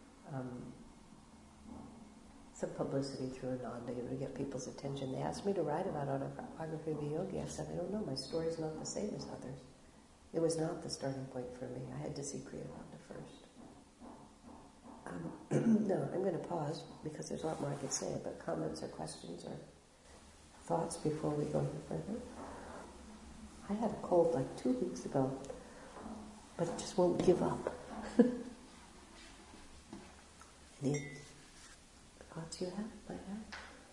some publicity through Ananda, to get people's attention. They asked me to write about Autobiography of a Yogi. I said, I don't know, my story's not the same as others. It was not the starting point for me. I had to see Kriyananda first. No, I'm going to pause because there's a lot more I could say, but comments or questions or thoughts before we go any further? I had a cold like 2 weeks ago, but it just won't give up. Any thoughts you have? I have?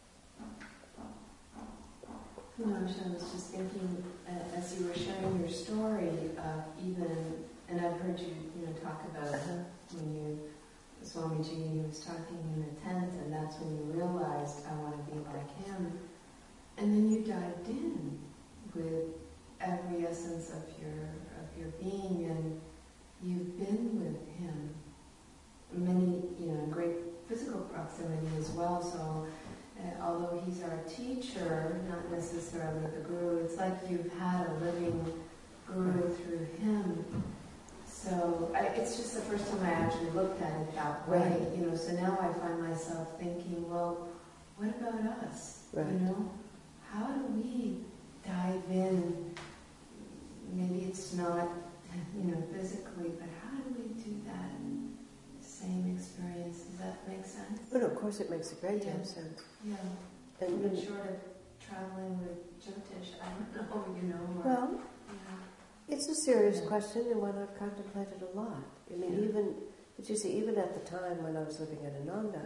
I was just thinking, as you were sharing your story, and I've heard you, talk about when Swamiji was talking in the tent, and that's when you realized, I want to be like him. And then you dived in with every essence of your being, and you've been with him many, great physical proximity as well. So although he's our teacher, not necessarily the guru, it's like you've had a living guru through him. So it's just the first time I actually looked at it that way. So now I find myself thinking, well, what about us? Right. How do we dive in? Maybe it's not, physically, but how do we do that? Same experience. Does that make sense? But of course it makes a great deal of sense. Yeah. And even short of traveling with Jyotish, I don't know, Well, it's a serious question and one I've contemplated a lot. But you see, even at the time when I was living at Ananda,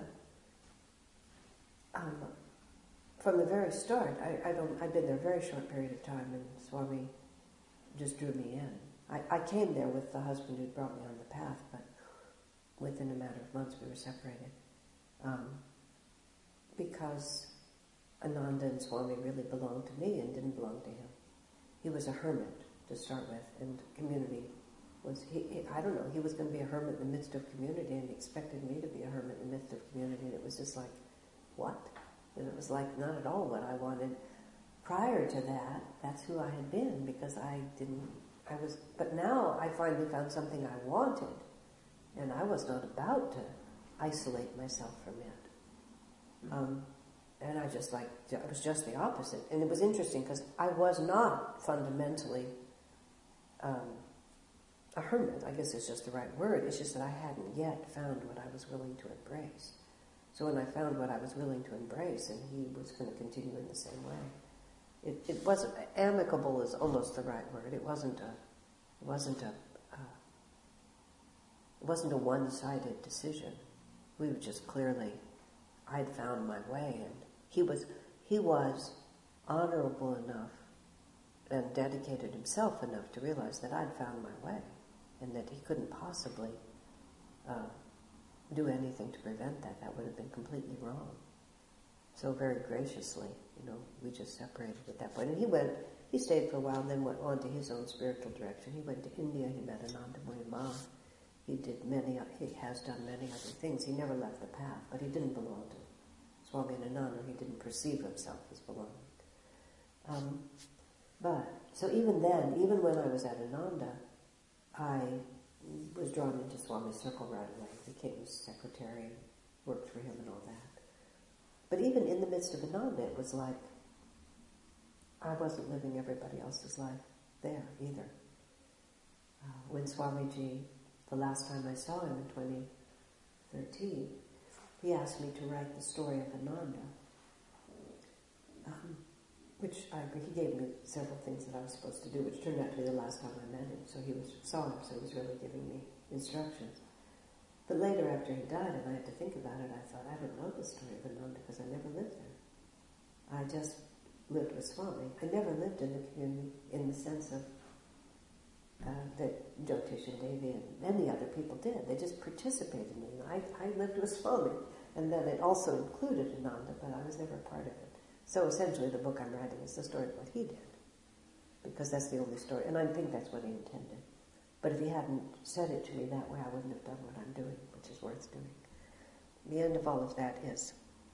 from the very start, I'd been there a very short period of time, and Swami just drew me in. I came there with the husband who brought me on the path, but within a matter of months we were separated. Because Ananda and Swami really belonged to me and didn't belong to him. He was a hermit to start with, and community was, I don't know, he was going to be a hermit in the midst of community, and he expected me to be a hermit in the midst of community, and it was just like, what? And it was like not at all what I wanted. Prior to that, that's who I had been, because but now I finally found something I wanted, and I was not about to isolate myself from it. And it was just the opposite. And it was interesting, because I was not fundamentally a hermit. I guess it's just the right word. It's just that I hadn't yet found what I was willing to embrace. So when I found what I was willing to embrace, and he was going to continue in the same way, it wasn't amicable is almost the right word. It wasn't a one-sided decision. We were just clearly, I'd found my way, and he was honorable enough and dedicated himself enough to realize that I'd found my way, and that he couldn't possibly do anything to prevent that. That would have been completely wrong. So very graciously, we just separated at that point. And he stayed for a while and then went on to his own spiritual direction. He went to India, he met Anandamayi Ma. He has done many other things. He never left the path, but he didn't belong to Swami and Ananda. He didn't perceive himself as belonging. So even then, even when I was at Ananda, I was drawn into Swami's circle right away. Became his secretary, worked for him and all that. But even in the midst of Ananda, it was like, I wasn't living everybody else's life there either. When Swamiji, the last time I saw him in 2013, he asked me to write the story of Ananda, which he gave me several things that I was supposed to do, which turned out to be the last time I met him. So he saw him, so he was really giving me instructions. But later, after he died, and I had to think about it, I thought, I don't know the story of Ananda because I never lived there. I just lived with Swami. I never lived in the community in the sense of that Jyotish and Devi and many other people did. They just participated in it. I lived with Swami, and then it also included Ananda, but I was never part of it. So essentially the book I'm writing is the story of what he did, because that's the only story, and I think that's what he intended. But if he hadn't said it to me that way, I wouldn't have done what I'm doing, which is worth doing. The end of all of that is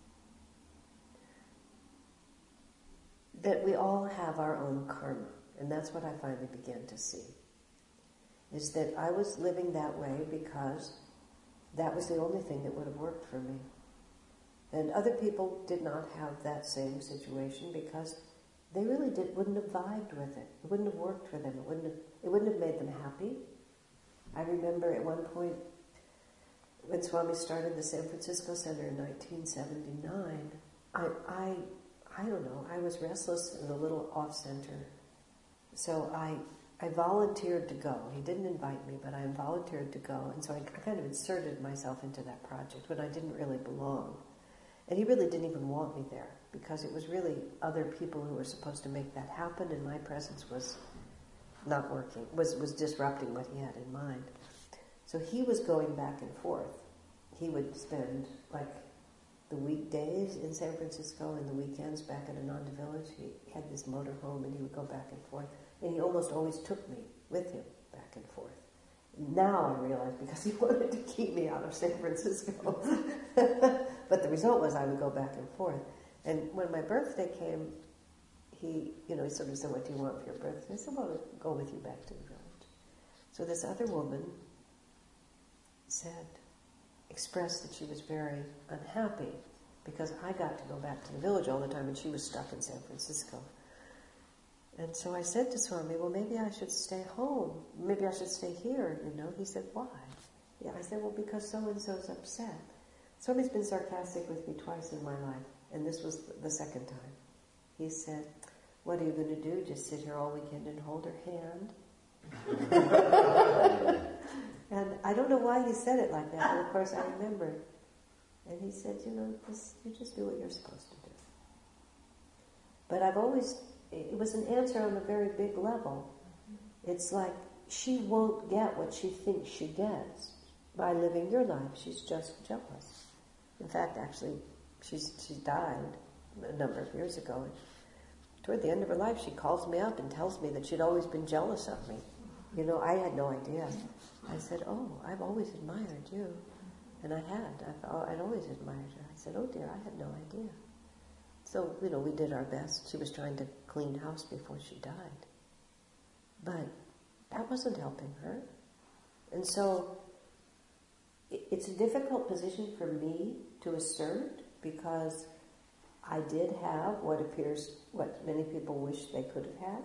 that we all have our own karma, and that's what I finally began to see, is that I was living that way because that was the only thing that would have worked for me. And other people did not have that same situation because they really wouldn't have vibed with it. It wouldn't have worked for them. It wouldn't have made them happy. I remember at one point when Swami started the San Francisco Center in 1979, I don't know, I was restless in a little off-center. So I volunteered to go. He didn't invite me, but I volunteered to go. And so I kind of inserted myself into that project when I didn't really belong. And he really didn't even want me there because it was really other people who were supposed to make that happen, and my presence was not working, was disrupting what he had in mind. So he was going back and forth. He would spend like the weekdays in San Francisco and the weekends back at Ananda Village. He had this motorhome and he would go back and forth. And he almost always took me with him back and forth. Now I realize because he wanted to keep me out of San Francisco. But the result was I would go back and forth. And when my birthday came, he sort of said, "What do you want for your birthday?" I said, "Well, I'll go with you back to the village." So this other woman expressed that she was very unhappy because I got to go back to the village all the time and she was stuck in San Francisco. And so I said to Swami, "Well, maybe I should stay home. Maybe I should stay here, He said, "Why?" Yeah, I said, "Well, because so-and-so's upset." Swami's been sarcastic with me twice in my life, and this was the second time. He said, "What are you going to do? Just sit here all weekend and hold her hand?" And I don't know why he said it like that, but of course I remembered. And he said, you just do what you're supposed to do. But it was an answer on a very big level. It's like she won't get what she thinks she gets by living your life. She's just jealous. In fact, actually, she died a number of years ago. And toward the end of her life, she calls me up and tells me that she'd always been jealous of me. I had no idea. I said, "Oh, I've always admired you." And I had. I'd always admired her. I said, "Oh dear, I had no idea." So, we did our best. She was trying to clean house before she died. But that wasn't helping her. And so, it's a difficult position for me to assert because I did have what many people wish they could have had.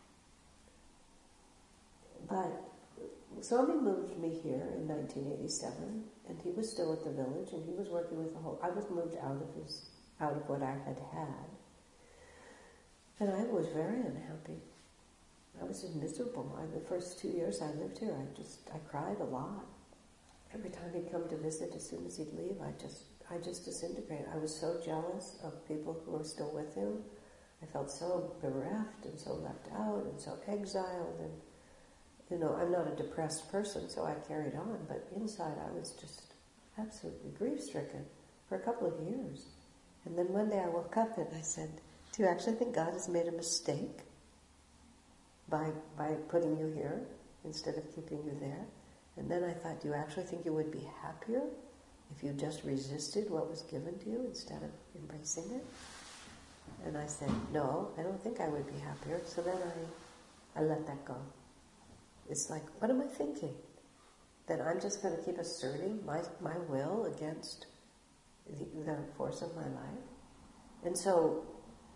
But Swami moved me here in 1987, and he was still at the village, and he was working with I was moved out of what I had had. And I was very unhappy. I was just miserable. The first 2 years I lived here, I cried a lot. Every time he'd come to visit, as soon as he'd leave, I just disintegrated. I was so jealous of people who were still with him. I felt so bereft and so left out and so exiled. And, I'm not a depressed person, so I carried on. But inside I was just absolutely grief-stricken for a couple of years. And then one day I woke up and I said, "Do you actually think God has made a mistake by putting you here instead of keeping you there?" And then I thought, "Do you actually think you would be happier if you just resisted what was given to you instead of embracing it?" And I said, "No, I don't think I would be happier." So then I let that go. It's like, what am I thinking? That I'm just going to keep asserting my will against the force of my life? And so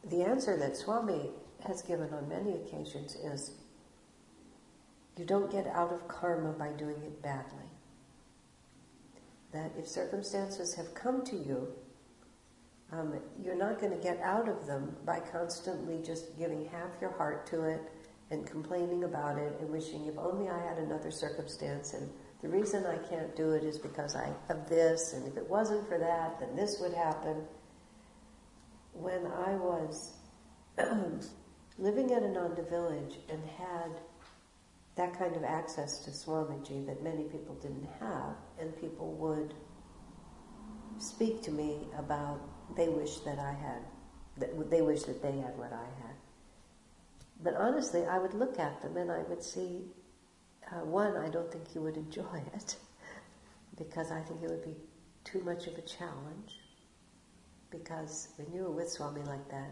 the answer that Swami has given on many occasions is, you don't get out of karma by doing it badly. That if circumstances have come to you, you're not going to get out of them by constantly just giving half your heart to it and complaining about it and wishing, if only I had another circumstance, and the reason I can't do it is because of this, and if it wasn't for that, then this would happen. When I was living at Ananda Village and had that kind of access to Swamiji that many people didn't have, and people would speak to me about they wish that I had, they wish that they had what I had. But honestly, I would look at them and I would see, one, I don't think you would enjoy it, because I think it would be too much of a challenge. Because when you were with Swami like that,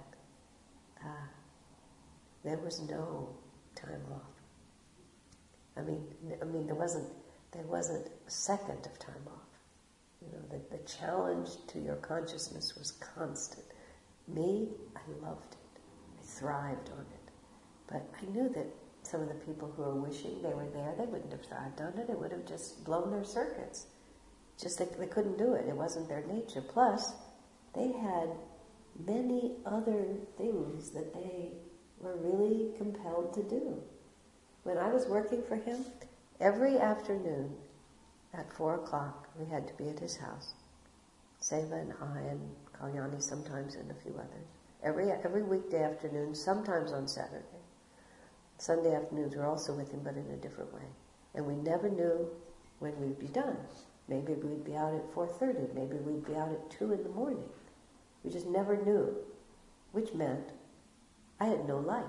there was no time off. I mean, there wasn't a second of time off. You know, the challenge to your consciousness was constant. Me, I loved it. I thrived on it. But I knew that some of the people who were wishing they were there, they wouldn't have thrived on it. It would have just blown their circuits. Just they couldn't do it. It wasn't their nature. Plus, they had many other things that they were really compelled to do. When I was working for him, every afternoon at 4 o'clock, we had to be at his house. Seva and I and Kalyani sometimes and a few others. Every weekday afternoon, sometimes on Saturday. Sunday afternoons were also with him, but in a different way. And we never knew when we'd be done. Maybe we'd be out at 4:30. Maybe we'd be out at 2 in the morning. We just never knew, which meant I had no life.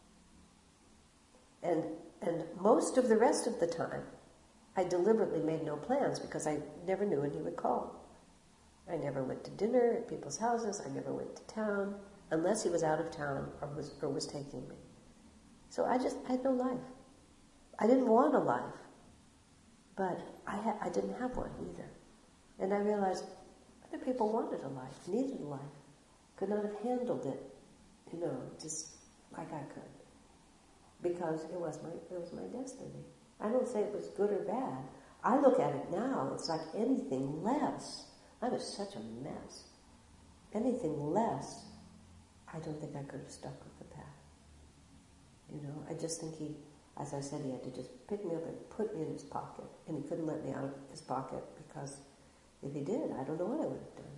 And most of the rest of the time, I deliberately made no plans because I never knew when he would call. I never went to dinner at people's houses. I never went to town unless he was out of town or was taking me. So I had no life. I didn't want a life, but I didn't have one either. And I realized other people wanted a life, needed a life, could not have handled it, just like I could, because it was my destiny. I don't say it was good or bad. I look at it now, it's like anything less. I was such a mess. Anything less, I don't think I could have stuck with the path. I just think he, as I said, he had to just pick me up and put me in his pocket, and he couldn't let me out of his pocket, because if he did, I don't know what I would have done.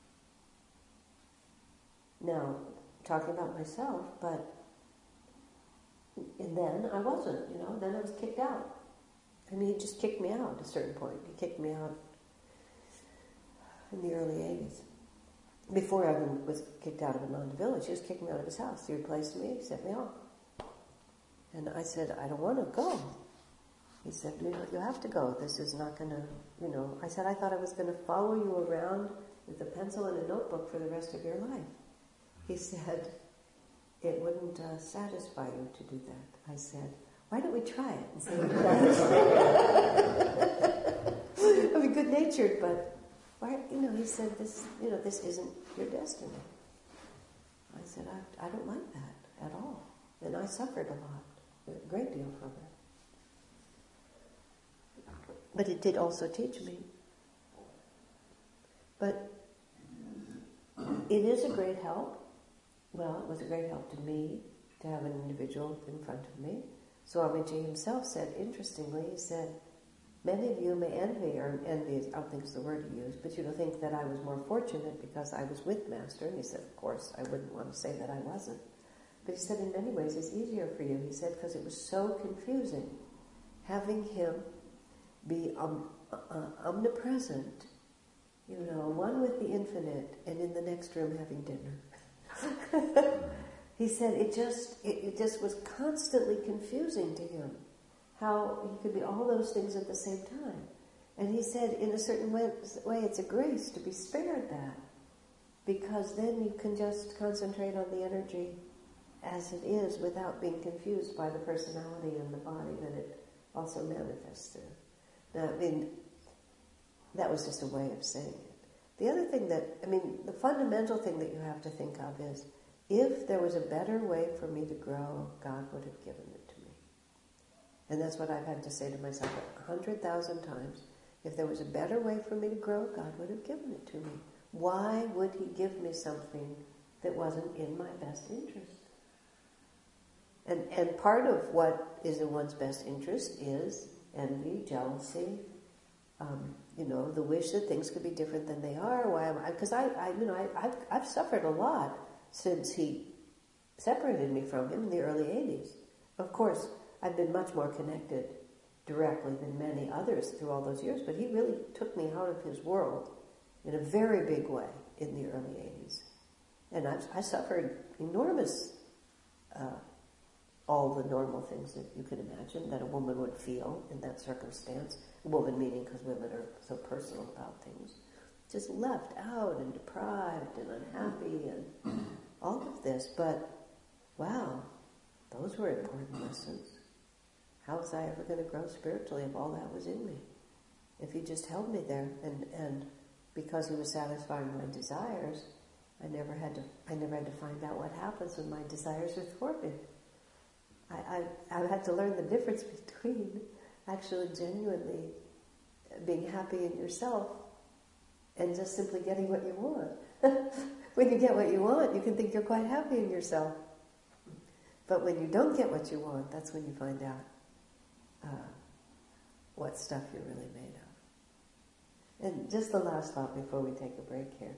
Now, talking about myself, and then I wasn't, then I was kicked out. He just kicked me out at a certain point. He kicked me out in the early 80s. Before I even was kicked out of Ananda Village, he was kicking me out of his house. He replaced me, he sent me off. And I said, I don't want to go. He said, you have to go. This is not going to, I said, I thought I was going to follow you around with a pencil and a notebook for the rest of your life. He said, it wouldn't satisfy you to do that. I said, why don't we try it and see what happens? I mean, good-natured, but why? He said, this isn't your destiny. I said, I don't like that at all, and I suffered a lot, a great deal from it. But it did also teach me. But it is a great help. Well, it was a great help to me to have an individual in front of me. Swamiji himself said, interestingly, he said, many of you may envy, or envy is, I don't think it's the word he used, but think that I was more fortunate because I was with Master. And he said, of course, I wouldn't want to say that I wasn't. But he said, in many ways, it's easier for you. He said, because it was so confusing having him be omnipresent, one with the infinite, and in the next room having dinner. He said it just was constantly confusing to him how he could be all those things at the same time. And he said, in a certain way, it's a grace to be spared that, because then you can just concentrate on the energy as it is without being confused by the personality and the body that it also manifests through. Now, that was just a way of saying it. The other thing the fundamental thing that you have to think of is, if there was a better way for me to grow, God would have given it to me. And that's what I've had to say to myself 100,000 times. If there was a better way for me to grow, God would have given it to me. Why would He give me something that wasn't in my best interest? And part of what is in one's best interest is envy, jealousy, the wish that things could be different than they are. Why am I? Because I've suffered a lot since He separated me from Him in the early 80s. Of course, I've been much more connected directly than many others through all those years, but He really took me out of His world in a very big way in the early 80s. And I suffered enormous, all the normal things that you can imagine that a woman would feel in that circumstance. A woman meaning because women are so personal about things. Just left out and deprived and unhappy and all of this. But, wow, those were important lessons. How was I ever going to grow spiritually if all that was in me? If He just held me there, and because He was satisfying my desires, I never had to find out what happens when my desires are thwarted. I've had to learn the difference between actually genuinely being happy in yourself and just simply getting what you want. When you get what you want, you can think you're quite happy in yourself. But when you don't get what you want, that's when you find out what stuff you're really made of. And just the last thought before we take a break here.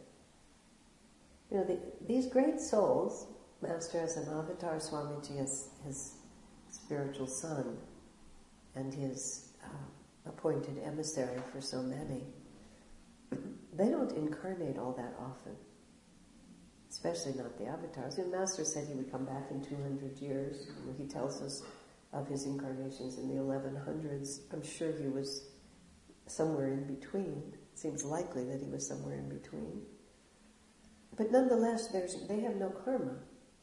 These great souls, Master as an avatar, Swamiji as His spiritual son, and His appointed emissary for so many, they don't incarnate all that often. Especially not the avatars. The Master said He would come back in 200 years. He tells us of His incarnations in the 1100s. I'm sure He was somewhere in between. It seems likely that He was somewhere in between. But nonetheless, they have no karma.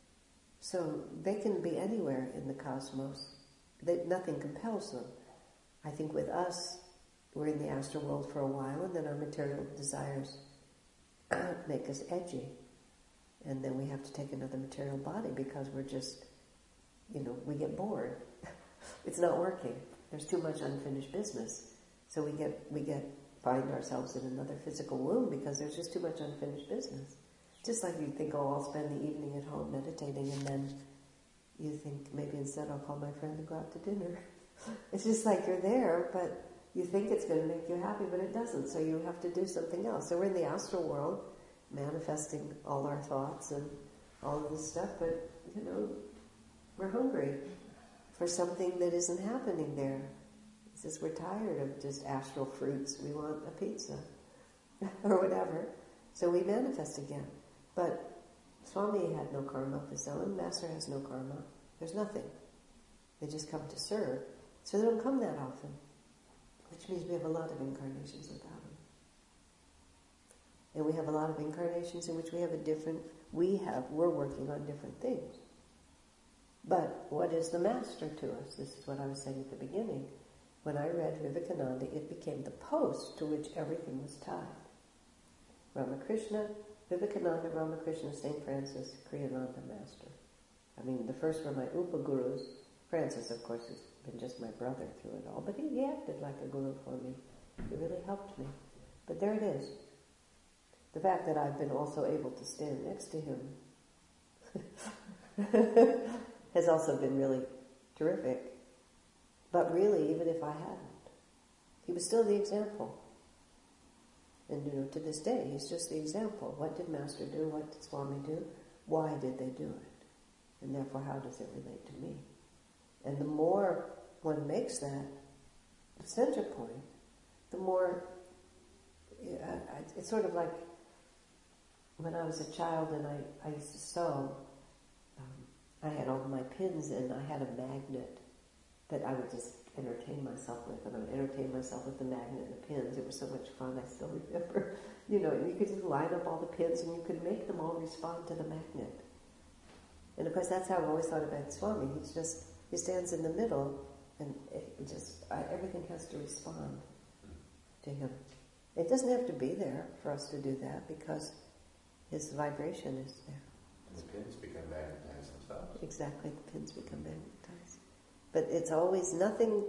So they can be anywhere in the cosmos. Nothing compels them. I think with us, we're in the astral world for a while, and then our material desires make us edgy. And then we have to take another material body because we're just, we get bored. It's not working. There's too much unfinished business. So we find ourselves in another physical womb because there's just too much unfinished business. Just like you think, I'll spend the evening at home meditating, and then you think, maybe instead I'll call my friend and go out to dinner. It's just like you're there, but you think it's going to make you happy, but it doesn't, so you have to do something else. So we're in the astral world, manifesting all our thoughts and all of this stuff, but, we're hungry for something that isn't happening there. It's just we're tired of just astral fruits. We want a pizza or whatever. So we manifest again. But Swami had no karma of his own. Master has no karma. There's nothing. They just come to serve. So they don't come that often, which means we have a lot of incarnations without him. And we have a lot of incarnations in which we're working on different things. But what is the Master to us? This is what I was saying at the beginning. When I read Vivekananda, it became the post to which everything was tied. Ramakrishna, Vivekananda, Ramakrishna, St. Francis, Kriyananda, Master. The first were my Upagurus. Francis, of course, has been just my brother through it all, but he acted like a guru for me. He really helped me. But there it is. The fact that I've been also able to stand next to him has also been really terrific. But really, even if I hadn't, he was still the example. And to this day, he's just the example. What did Master do? What did Swami do? Why did they do it? And therefore, how does it relate to me? And the more one makes that the center point, the more, it's sort of like when I was a child and I used to sew, I had all my pins and I had a magnet that I would just entertain myself with, and I would entertain myself with the magnet and the pins. It was so much fun, I still remember. You could just line up all the pins and you could make them all respond to the magnet. And of course that's how I've always thought about Swami. He stands in the middle and everything has to respond to him. It doesn't have to be there for us to do that because his vibration is there. The pins become magnetized themselves. Exactly, the pins become magnetized. But it's always nothing,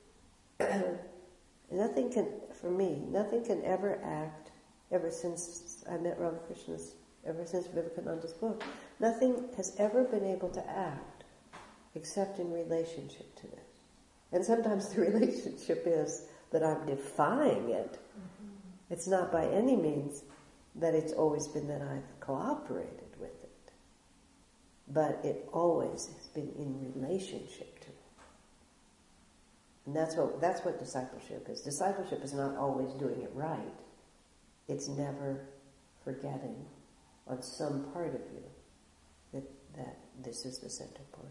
nothing can, for me, nothing can ever act, ever since I met Ramakrishna's, ever since Vivekananda's book, nothing has ever been able to act except in relationship to this. And sometimes the relationship is that I'm defying it. Mm-hmm. It's not by any means that it's always been that I've cooperated with it. But it always has been in relationship to it. And that's what discipleship is. Discipleship is not always doing it right. It's never forgetting on some part of you that this is the center point.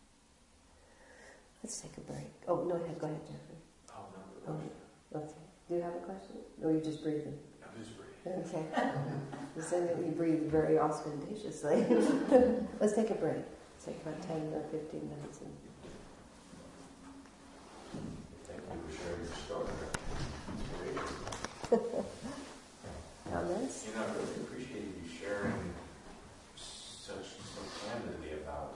Let's take a break. Oh, no, go ahead, Jeffrey. Oh, no. Oh, okay. Do you have a question? Or you're just breathing? I'm just breathing. Okay. You said that you breathe very ostentatiously. Let's take a break. Let's take about 10 or 15 minutes. Thank you for sharing your story. Comments? I really appreciate you sharing so candidly about,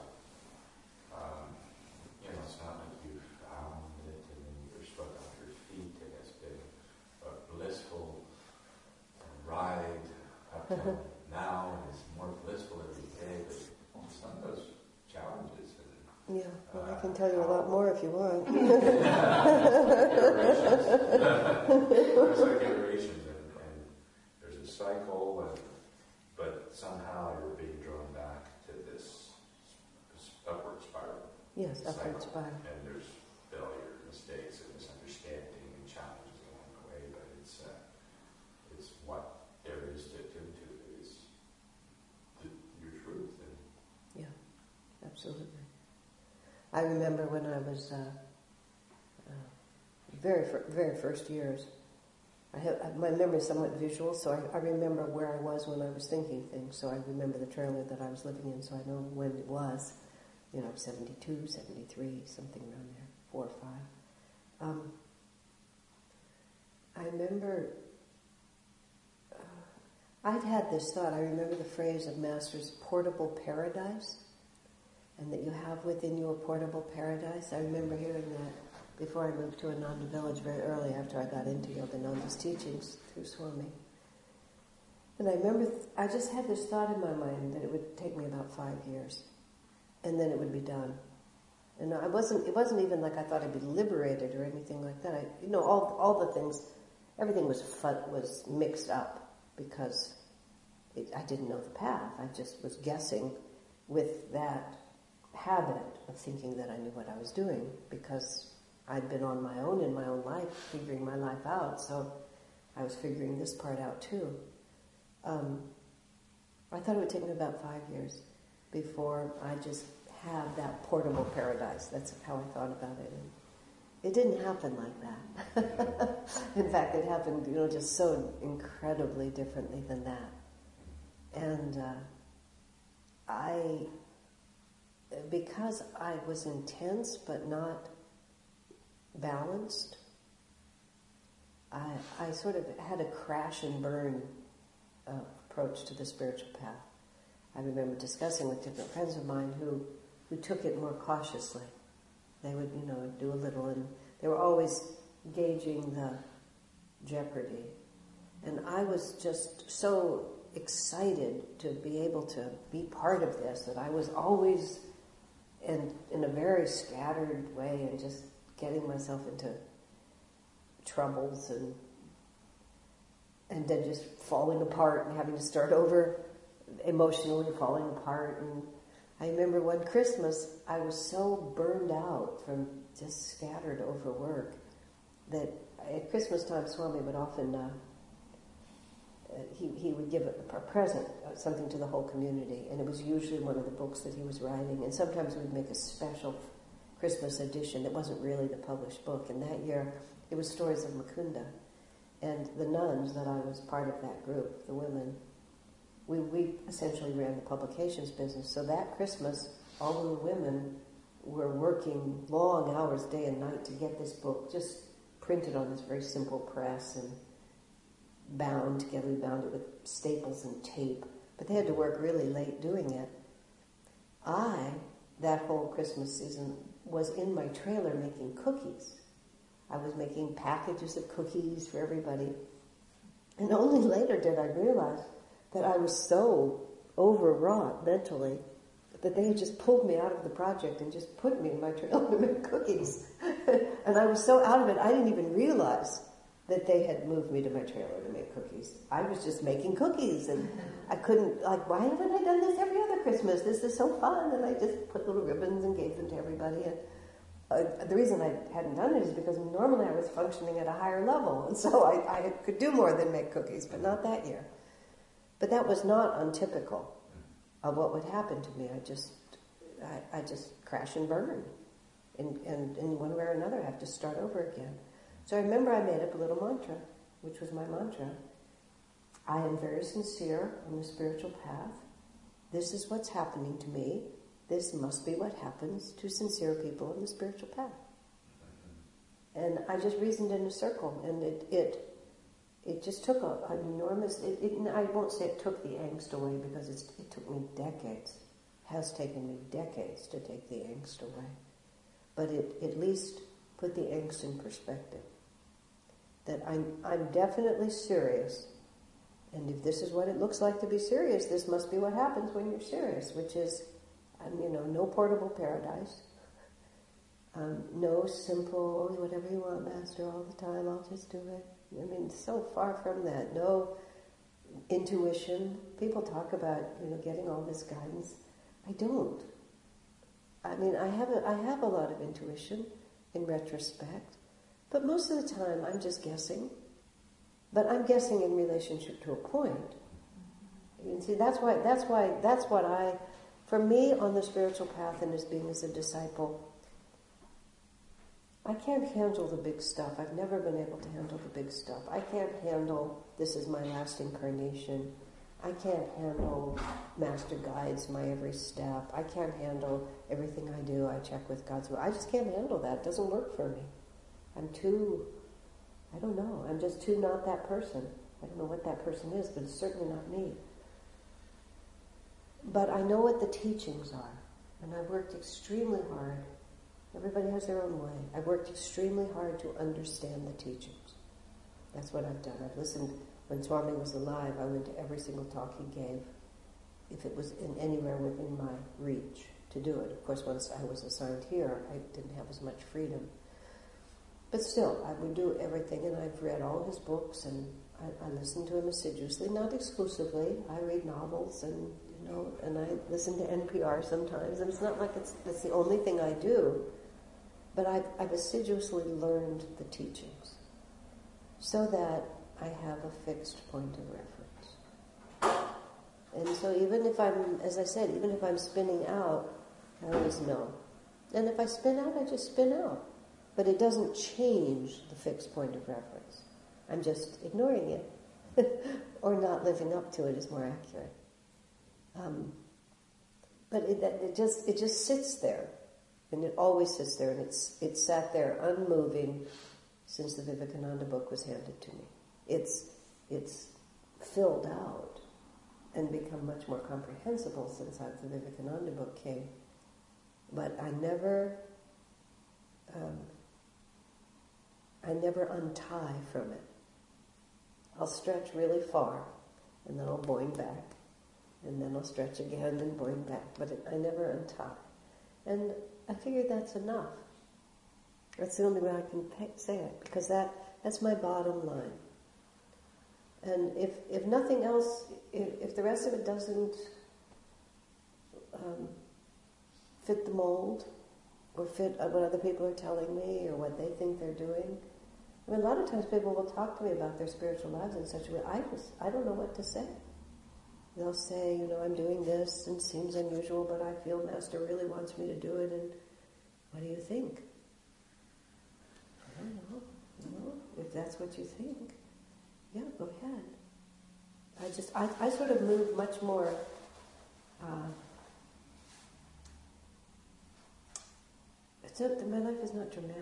it's not like you found it and then you were swept off your feet, and it's been a blissful ride up till now, and it's more blissful every day, but some of those challenges and Yeah, well, I can tell you a lot more if you want. There's like iterations, and there's a cycle, but somehow you're being drawn back to this upward spiral. Yes, upward cycle. spiral. And there's failure, mistakes, and misunderstanding and challenges along the way, but it's what there is to attune to is your truth. Yeah, absolutely. I remember when I was very first years, my memory is somewhat visual, so I remember where I was when I was thinking things, so I remember the trailer that I was living in, so I know when it was, 72, 73, something around there, 4 or 5. I remember, I'd had this thought, I remember the phrase of Master's portable paradise, and that you have within you a portable paradise. I remember hearing that before I moved to Ananda Village very early after I got into Yogananda's teachings through Swami. And I remember, I just had this thought in my mind that it would take me about 5 years, and then it would be done. And it wasn't even like I thought I'd be liberated or anything like that. All the things, everything was mixed up because I didn't know the path. I just was guessing with that habit of thinking that I knew what I was doing because I'd been on my own in my own life, figuring my life out, so I was figuring this part out too. I thought it would take me about 5 years before I just had that portable paradise. That's how I thought about it. And it didn't happen like that. In fact, it happened, just so incredibly differently than that. And because I was intense but not balanced, I sort of had a crash and burn approach to the spiritual path. I remember discussing with different friends of mine who took it more cautiously. They would, do a little, and they were always gauging the jeopardy. And I was just so excited to be able to be part of this that I was always in a very scattered way and just getting myself into troubles and then just falling apart and having to start over, emotionally falling apart. And I remember one Christmas, I was so burned out from just scattered overwork that at Christmas time Swami would often, he would give a present, something to the whole community, and it was usually one of the books that he was writing, and sometimes we'd make a special Christmas edition that wasn't really the published book, and that year it was Stories of Mukunda. And the nuns that I was part of that group, the women, we essentially ran the publications business. So that Christmas, all of the women were working long hours, day and night, to get this book just printed on this very simple press and bound together. We bound it with staples and tape. But they had to work really late doing it. that whole Christmas season, was in my trailer making cookies. I was making packages of cookies for everybody. And only later did I realize that I was so overwrought mentally that they had just pulled me out of the project and just put me in my trailer to make cookies. And I was so out of it, I didn't even realize that they had moved me to my trailer to make cookies. I was just making cookies, and I couldn't, why haven't I done this every other Christmas? This is so fun. And I just put little ribbons and gave them to everybody. And the reason I hadn't done it is because normally I was functioning at a higher level, and so I could do more than make cookies, but not that year. But that was not untypical of what would happen to me. I just crash and burn, and in one way or another I have to start over again. So I remember I made up a little mantra, which was my mantra. I am very sincere on the spiritual path. This is what's happening to me. This must be what happens to sincere people on the spiritual path. And I just reasoned in a circle, and it just took an enormous, I won't say it took the angst away, because it took me decades, has taken me decades to take the angst away. But it at least put the angst in perspective. That I'm definitely serious, and if this is what it looks like to be serious, this must be what happens when you're serious, which is, no portable paradise, no simple, whatever you want, Master, all the time, I'll just do it. So far from that. No intuition. People talk about, getting all this guidance. I don't. I have a lot of intuition in retrospect, but most of the time I'm just guessing. But I'm guessing in relationship to a point. You see, that's what for me on the spiritual path and as being as a disciple, I can't handle the big stuff. I've never been able to handle the big stuff. I can't handle, this is my last incarnation. I can't handle master guides my every step. I can't handle everything I do. I check with God's will. I just can't handle that. It doesn't work for me. I'm just too not that person. I don't know what that person is, but it's certainly not me. But I know what the teachings are, and I've worked extremely hard. Everybody has their own way. I've worked extremely hard to understand the teachings. That's what I've done. I've listened. When Swami was alive, I went to every single talk he gave, if it was anywhere within my reach to do it. Of course, once I was assigned here, I didn't have as much freedom. But still, I would do everything, and I've read all his books, and I listen to him assiduously, not exclusively. I read novels, and I listen to NPR sometimes, and it's not like that's the only thing I do, but I've assiduously learned the teachings so that I have a fixed point of reference. And so even if I'm spinning out, I always know. And if I spin out, I just spin out. But it doesn't change the fixed point of reference. I'm just ignoring it. Or not living up to it is more accurate. But it just sits there. And it always sits there. And it's sat there unmoving since the Vivekananda book was handed to me. It's filled out and become much more comprehensible since the Vivekananda book came. But I never untie from it. I'll stretch really far, and then I'll boing back, and then I'll stretch again and boing back. But I never untie. And I figured that's enough. That's the only way I can say it, because that's my bottom line. And if nothing else, if the rest of it doesn't fit the mold, or fit what other people are telling me, or what they think they're doing. A lot of times people will talk to me about their spiritual lives in such a way, I don't know what to say. They'll say, I'm doing this, and it seems unusual, but I feel Master really wants me to do it, and what do you think? I don't know. If that's what you think, yeah, go ahead. I sort of move much more my life is not dramatic.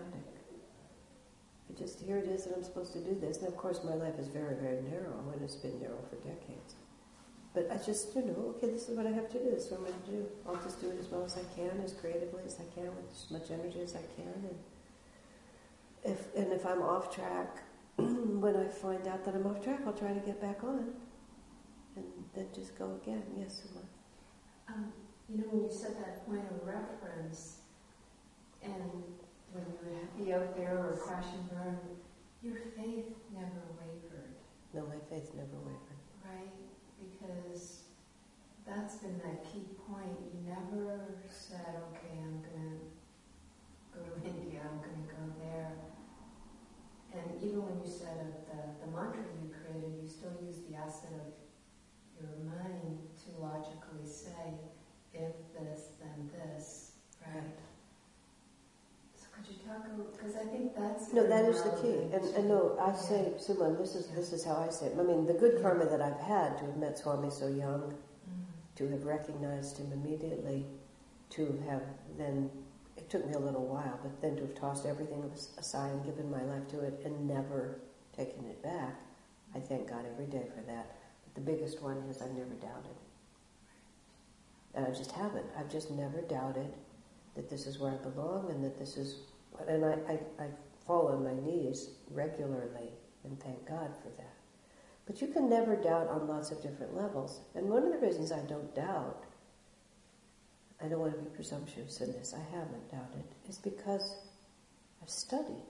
Here it is, and I'm supposed to do this. And of course my life is very, very narrow, and it's been narrow for decades. But I just, okay, this is what I have to do. This is what I'm going to do. I'll just do it as well as I can, as creatively as I can, with as much energy as I can. And if I'm off track, when I find out that I'm off track, I'll try to get back on. And then just go again. Yes, Suma. When you said that point of reference, and when you would be out there or crash and burn, your faith never wavered. No, my faith never wavered. Right? Because that's been that key point. You never said, okay, I'm going to go to India, I'm going to go there. And even when you said of the mantra you created, you still use the asset of your mind to logically say, if this, then this, right? So could you talk a little, because I think that's... No, that is the key. And no, I say, Suma, this is how I say it. I mean, the good karma that I've had to have met Swami so young, to have recognized him immediately, to have then, it took me a little while, but then to have tossed everything aside and given my life to it and never taken it back, I thank God every day for that. But the biggest one is I've never doubted. And I just haven't. I've just never doubted that this is where I belong and that this is... And I fall on my knees regularly and thank God for that. But you can never doubt on lots of different levels. And one of the reasons I don't doubt, I don't want to be presumptuous in this, I haven't doubted, is because I've studied.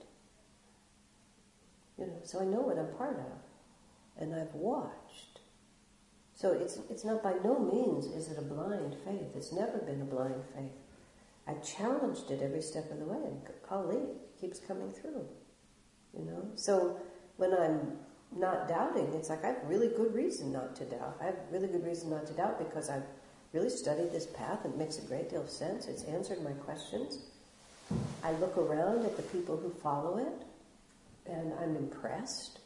So I know what I'm part of. And I've watched. So it's not, by no means is it a blind faith. It's never been a blind faith. I challenged it every step of the way, and Kali keeps coming through. So when I'm not doubting, it's like I have really good reason not to doubt. I have really good reason not to doubt because I've really studied this path and it makes a great deal of sense. It's answered my questions. I look around at the people who follow it and I'm impressed.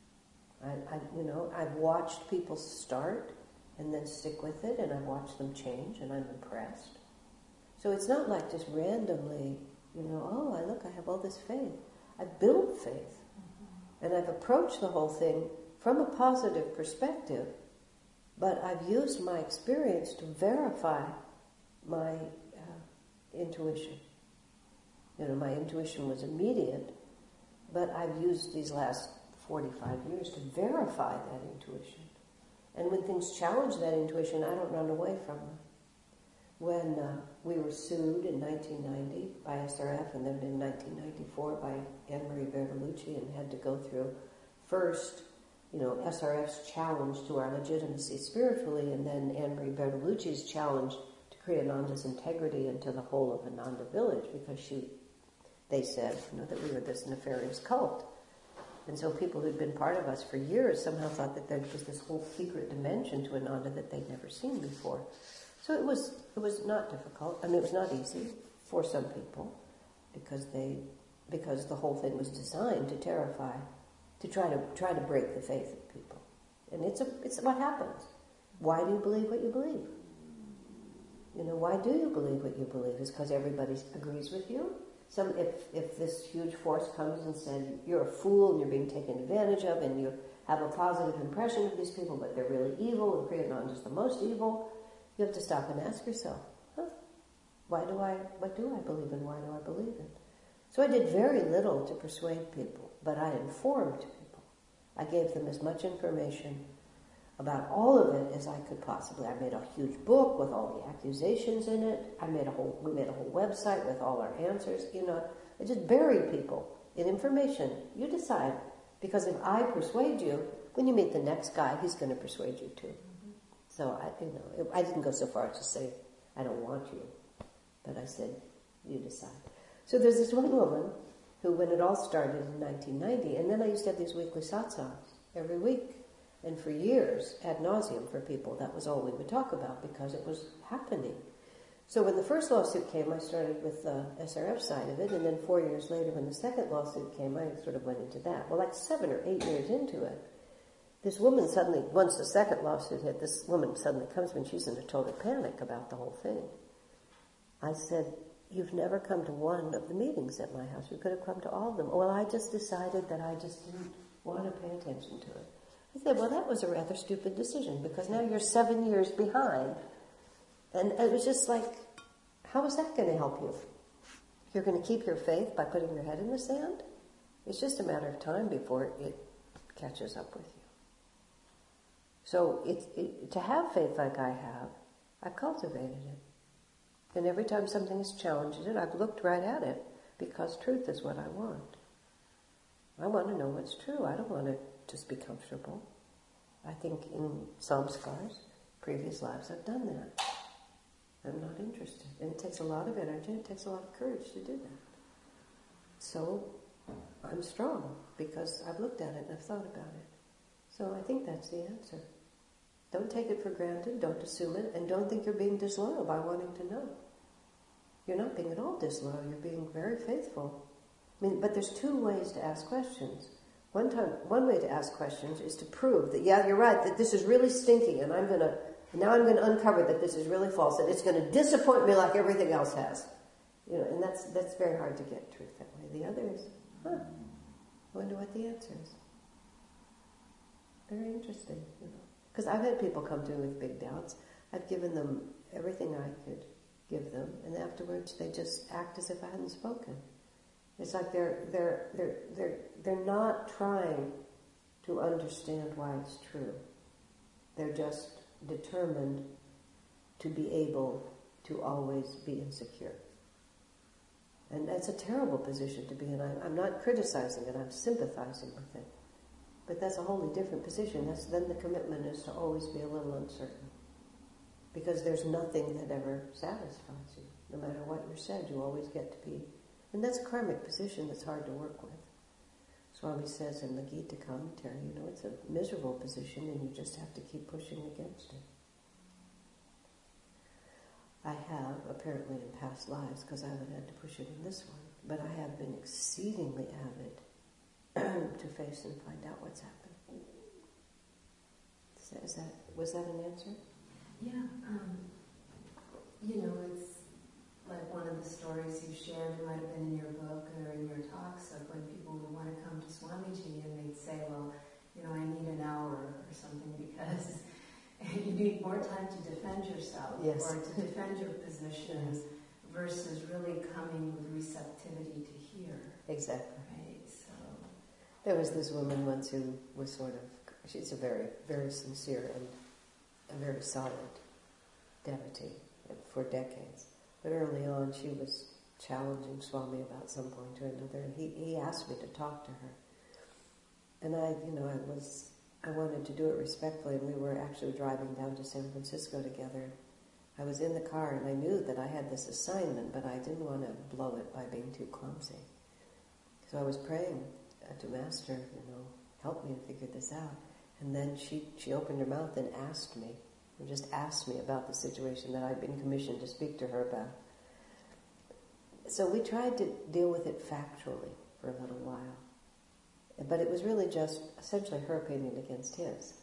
I've watched people start and then stick with it, and I've watched them change, and I'm impressed. So it's not like just randomly, I have all this faith. I've built faith, and I've approached the whole thing from a positive perspective, but I've used my experience to verify my intuition. My intuition was immediate, but I've used these last 45 years to verify that intuition. And when things challenge that intuition, I don't run away from them. When we were sued in 1990 by SRF and then in 1994 by Anne-Marie Bertolucci and had to go through first, SRF's challenge to our legitimacy spiritually, and then Anne-Marie Bertolucci's challenge to create Ananda's integrity into the whole of Ananda village, because they said, that we were this nefarious cult. And so people who'd been part of us for years somehow thought that there was this whole secret dimension to Ananda that they'd never seen before. So it was not difficult. I mean, it was not easy for some people because the whole thing was designed to terrify, to try to break the faith of people. And it's what happens. Why do you believe what you believe? Why do you believe what you believe? Is because everybody agrees with you? If this huge force comes and says, you're a fool and you're being taken advantage of and you have a positive impression of these people, but they're really evil and Kriyananda is the most evil, you have to stop and ask yourself, what do I believe in? Why do I believe it? So I did very little to persuade people, but I informed people. I gave them as much information about all of it as I could possibly. I made a huge book with all the accusations in it. We made a whole website with all our answers. I just buried people in information. You decide, because if I persuade you, when you meet the next guy, he's going to persuade you too. So I didn't go so far as to say I don't want you, but I said you decide. So there's this one woman who, when it all started in 1990, and then I used to have these weekly satsangs every week. And for years, ad nauseum for people, that was all we would talk about because it was happening. So when the first lawsuit came, I started with the SRF side of it, and then 4 years later when the second lawsuit came, I sort of went into that. Well, like 7 or 8 years into it, this woman suddenly, once the second lawsuit hit, this woman suddenly comes to me and she's in a total panic about the whole thing. I said, you've never come to one of the meetings at my house. You could have come to all of them. Well, I just decided that I just didn't want to pay attention to it. I said, well, that was a rather stupid decision because now you're 7 years behind. And it was just like, how is that going to help you? You're going to keep your faith by putting your head in the sand? It's just a matter of time before it catches up with you. So to have faith like I have, I've cultivated it. And every time something has challenged it, I've looked right at it because truth is what I want. I want to know what's true. I don't want to just be comfortable. I think in samskars, previous lives, I've done that. I'm not interested. And it takes a lot of energy, it takes a lot of courage to do that. So I'm strong because I've looked at it and I've thought about it. So I think that's the answer. Don't take it for granted, don't assume it, and don't think you're being disloyal by wanting to know. You're not being at all disloyal, you're being very faithful. I mean, but there's two ways to ask questions. One way to ask questions is to prove that, yeah, you're right, that this is really stinky, and now I'm going to uncover that this is really false, and it's going to disappoint me like everything else has. And that's very hard to get truth that way. The other is, I wonder what the answer is. Very interesting, Because I've had people come to me with big doubts. I've given them everything I could give them, and afterwards they just act as if I hadn't spoken. It's like they're not trying to understand why it's true. They're just determined to be able to always be insecure. And that's a terrible position to be in. I'm not criticizing it, I'm sympathizing with it. But that's a wholly different position. Then the commitment is to always be a little uncertain. Because there's nothing that ever satisfies you. No matter what you're said, you always get to be. And that's a karmic position that's hard to work with. Swami says in the Gita commentary, it's a miserable position and you just have to keep pushing against it. I have, apparently in past lives, because I haven't had to push it in this one, but I have been exceedingly avid to face and find out what's happened. Was that an answer? Yeah. It's like one of the stories you shared, it might have been in your book or in your talks, of when people would want to come to Swamiji and they'd say, well, I need an hour or something because you need more time to defend yourself or to defend your positions versus really coming with receptivity to hear. Exactly. Right, so. There was this woman once who was she's a very, very sincere and a very solid devotee for decades. But early on she was challenging Swami about some point or another, and he asked me to talk to her. And I wanted to do it respectfully, and we were actually driving down to San Francisco together. I was in the car and I knew that I had this assignment, but I didn't want to blow it by being too clumsy. So I was praying to Master, help me to figure this out. And then she opened her mouth and asked me about the situation that I'd been commissioned to speak to her about. So we tried to deal with it factually for a little while. But it was really just essentially her opinion against his.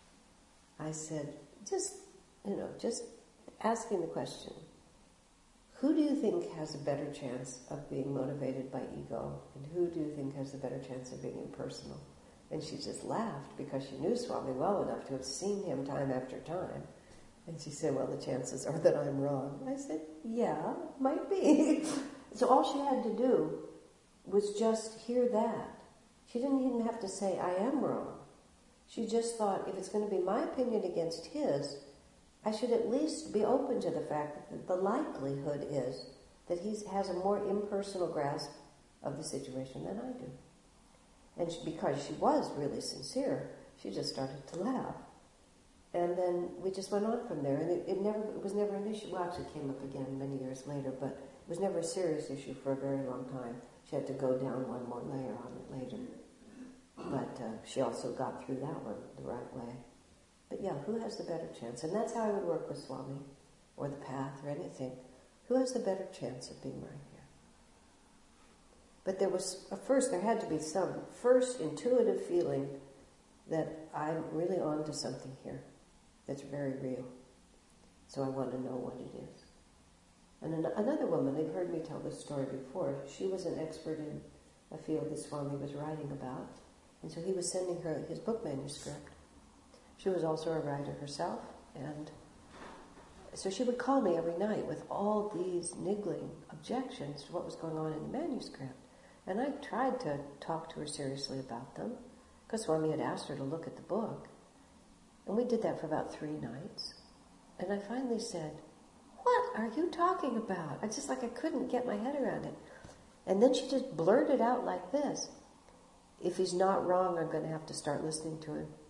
I said, just asking the question, who do you think has a better chance of being motivated by ego? And who do you think has a better chance of being impersonal? And she just laughed because she knew Swami well enough to have seen him time after time. And she said, well, the chances are that I'm wrong. I said, yeah, might be. So all she had to do was just hear that. She didn't even have to say, I am wrong. She just thought, if it's going to be my opinion against his, I should at least be open to the fact that the likelihood is that he has a more impersonal grasp of the situation than I do. And because she was really sincere, she just started to laugh. And then we just went on from there. And it was never an issue. Well, actually it came up again many years later, but it was never a serious issue for a very long time. She had to go down one more layer on it later. But she also got through that one the right way. But yeah, who has the better chance? And that's how I would work with Swami, or the path, or anything. Who has the better chance of being right here? But there had to be some first intuitive feeling that I'm really on to something here that's very real. So I want to know what it is. And another woman, they've heard me tell this story before, she was an expert in a field that Swami was writing about. And so he was sending her his book manuscript. She was also a writer herself, and so she would call me every night with all these niggling objections to what was going on in the manuscript. And I tried to talk to her seriously about them. Goswami had asked her to look at the book. And we did that for about 3 nights. And I finally said, "What are you talking about?" I couldn't get my head around it. And then she just blurted out like this, "If he's not wrong, I'm going to have to start listening to him."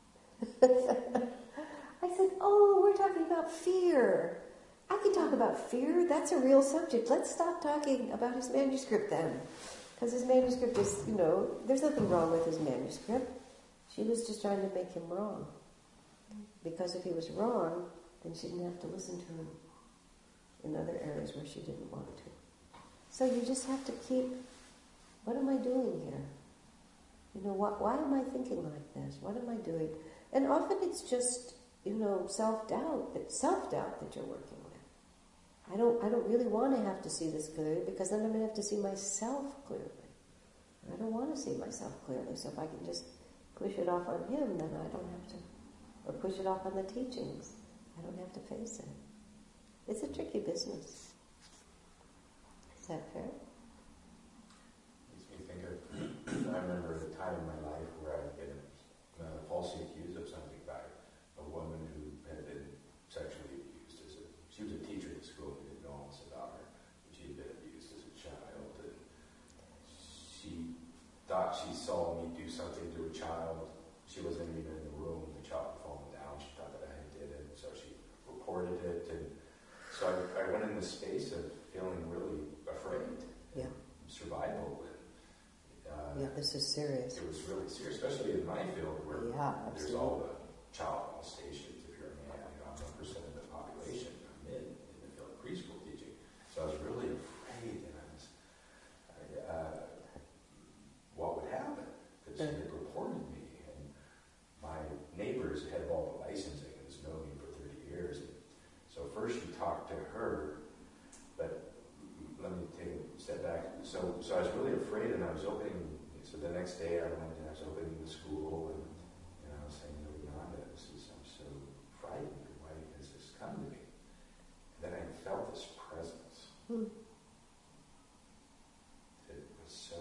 I said, "Oh, we're talking about fear. I can talk about fear. That's a real subject. Let's stop talking about his manuscript then." Because his manuscript is, there's nothing wrong with his manuscript. She was just trying to make him wrong. Because if he was wrong, then she didn't have to listen to him in other areas where she didn't want to. So you just have to keep, what am I doing here? Why am I thinking like this? What am I doing? And often it's just, self-doubt that you're working with. I don't really want to have to see this clearly, because then I'm going to have to see myself clearly. I don't want to see myself clearly, so if I can just push it off on him, then I don't have to, or push it off on the teachings, I don't have to face it. It's a tricky business. Is that fair? Makes me think of, I remember a time in my life where I'd been falsely accused of something by a woman who had been sexually abused. She was a teacher at the school, we didn't know all this about her, but she had been abused as a child, and she thought she saw me do something to a child. She wasn't even in the room, the child had fallen down, she thought that I did it, so she reported it, and so I went in this space of feeling really afraid. Yeah. Survival. Yeah, this is serious. It was really serious, especially in my field where there's all the child molestations. If you're a man, 1% of the population are men in the field of preschool teaching. So I was really afraid that what would happen, because she had reported me, and my neighbors had all the licensing and has known me for 30 years. And so first you talk to her, but let me take a step back. So I was really afraid, and I was opening. So the next day I went and I was opening the school, and I was saying, "Yolanda, I'm so frightened. Why has this come to me?" And then I felt this presence. It was so.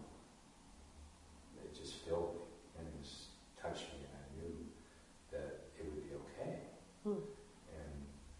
It just filled me and it just touched me, and I knew that it would be okay. And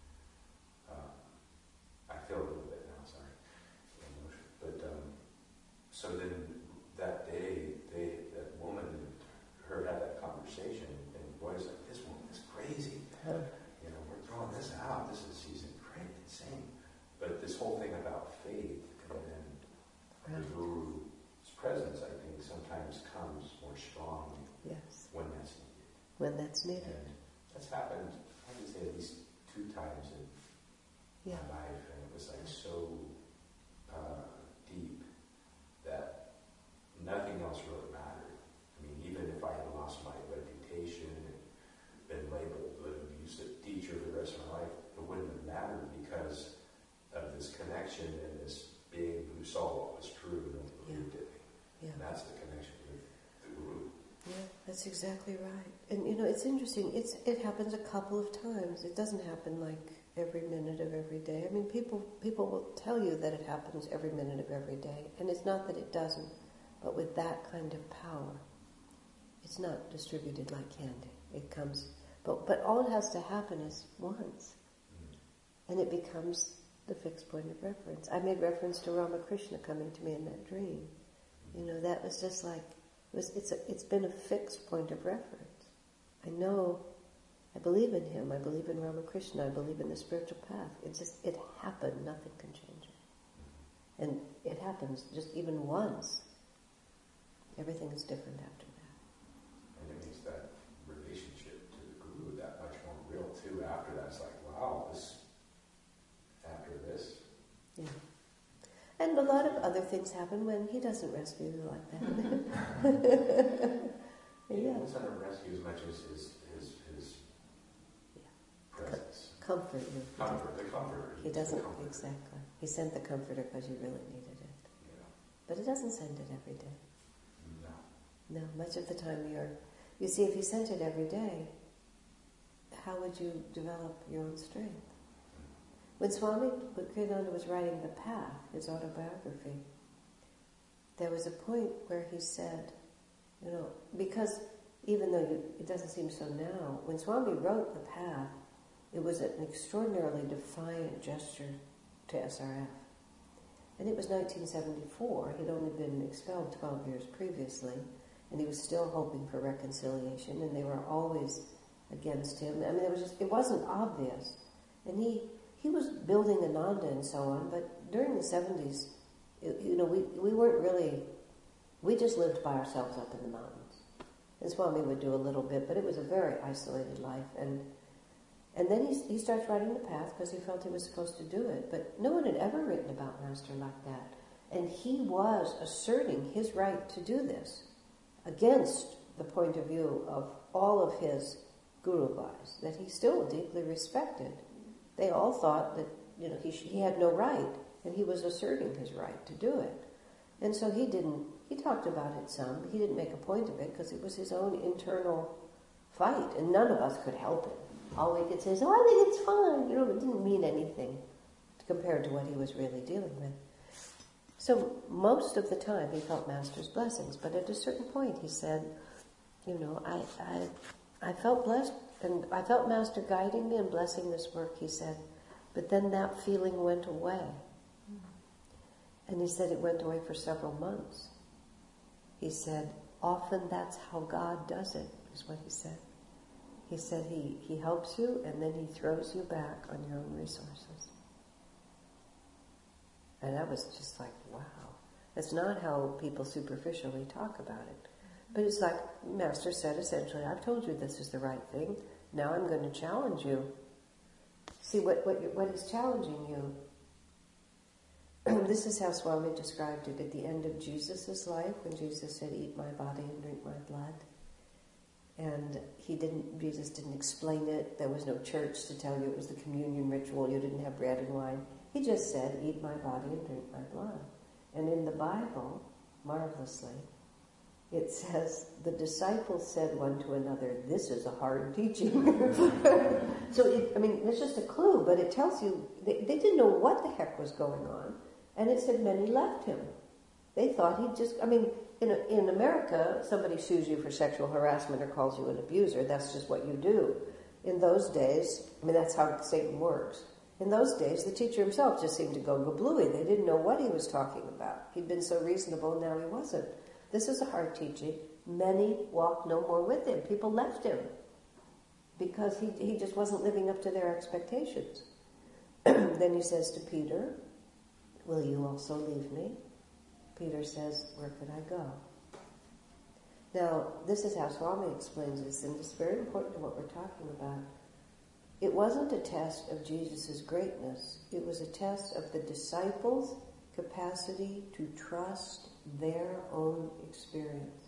I feel a little bit now. Sorry, but so then. That day, that woman and her had that conversation, and the boy's like, "This woman is crazy. We're throwing this out. She's insane." But this whole thing about faith and then the Guru's presence, I think, sometimes comes more strongly. Yes. When that's needed. When that's needed. And that's happened, I would say, at least 2 times in my life, and it was like so deep that nothing else really mattered. I mean, even if I had lost my reputation and been labeled an abusive teacher for the rest of my life, it wouldn't have mattered because of this connection and this being who saw what was true and believed in me. Yeah. And that's the connection with the Guru. Yeah, that's exactly right. And it's interesting. It happens a couple of times. It doesn't happen like every minute of every day. I mean, people will tell you that it happens every minute of every day, and it's not that it doesn't. But with that kind of power, it's not distributed like candy. It comes, but all it has to happen is once, and it becomes the fixed point of reference. I made reference to Ramakrishna coming to me in that dream. That was just like it's been a fixed point of reference. I know, I believe in him. I believe in Ramakrishna. I believe in the spiritual path. It happened. Nothing can change it, and it happens just even once. Everything is different after that. And it makes that relationship to the Guru that much more real too. After that, it's like, wow, after this. Yeah. And a lot of other things happen when he doesn't rescue you like that. He doesn't rescue as much as his presence. Comfort you. The comforter. He doesn't, exactly. He sent the comforter because you really needed it. Yeah. But he doesn't send it every day. No. No, much of the time you see, if he sent it every day, would you develop your own strength? When Swami Kriyananda was writing The Path, his autobiography, there was a point where he said, because even though it doesn't seem so now, when Swami wrote The Path, it was an extraordinarily defiant gesture to SRF. And it was 1974. He'd only been expelled 12 years previously, and he was still hoping for reconciliation, and they were always against him. I mean, it wasn't obvious. And he was building Ananda and so on, but during the 70s, we weren't really, we just lived by ourselves up in the mountains. And Swami would do a little bit, but it was a very isolated life. And then he starts writing The Path because he felt he was supposed to do it. But no one had ever written about Master like that. And he was asserting his right to do this against the point of view of all of his Guru Bhais, that he still deeply respected. They all thought that he had no right, and he was asserting his right to do it. And so he talked about it some. He didn't make a point of it because it was his own internal fight, and none of us could help it. All we could say is, I think it's fine. It didn't mean anything compared to what he was really dealing with. So most of the time he felt Master's blessings, but at a certain point he said, I felt blessed, and I felt Master guiding me and blessing this work, he said, but then that feeling went away. And he said it went away for several months. He said, often that's how God does it, is what he said. He said he helps you and then he throws you back on your own resources. And that was just like, wow. That's not how people superficially talk about it. But it's like Master said essentially, I've told you this is the right thing. Now I'm going to challenge you. See what is challenging you. This is how Swami described it at the end of Jesus' life, when Jesus said, eat my body and drink my blood. And Jesus didn't explain it. There was no church to tell you it was the communion ritual. You didn't have bread and wine. He just said, eat my body and drink my blood. And in the Bible, marvelously, it says, the disciples said one to another, this is a hard teaching. So, it's just a clue, but it tells you, they didn't know what the heck was going on. And it said many left him. They thought he'd just, in America, somebody sues you for sexual harassment or calls you an abuser. That's just what you do. In those days, that's how Satan works. In those days, the teacher himself just seemed to go gablooey. They didn't know what he was talking about. He'd been so reasonable, now he wasn't. This is a hard teaching. Many walked no more with him. People left him because he just wasn't living up to their expectations. Then he says to Peter, will you also leave me? Peter says, where could I go? Now, this is how Swami explains this, and it's very important to what we're talking about. It wasn't a test of Jesus' greatness. It was a test of the disciples' capacity to trust their own experience.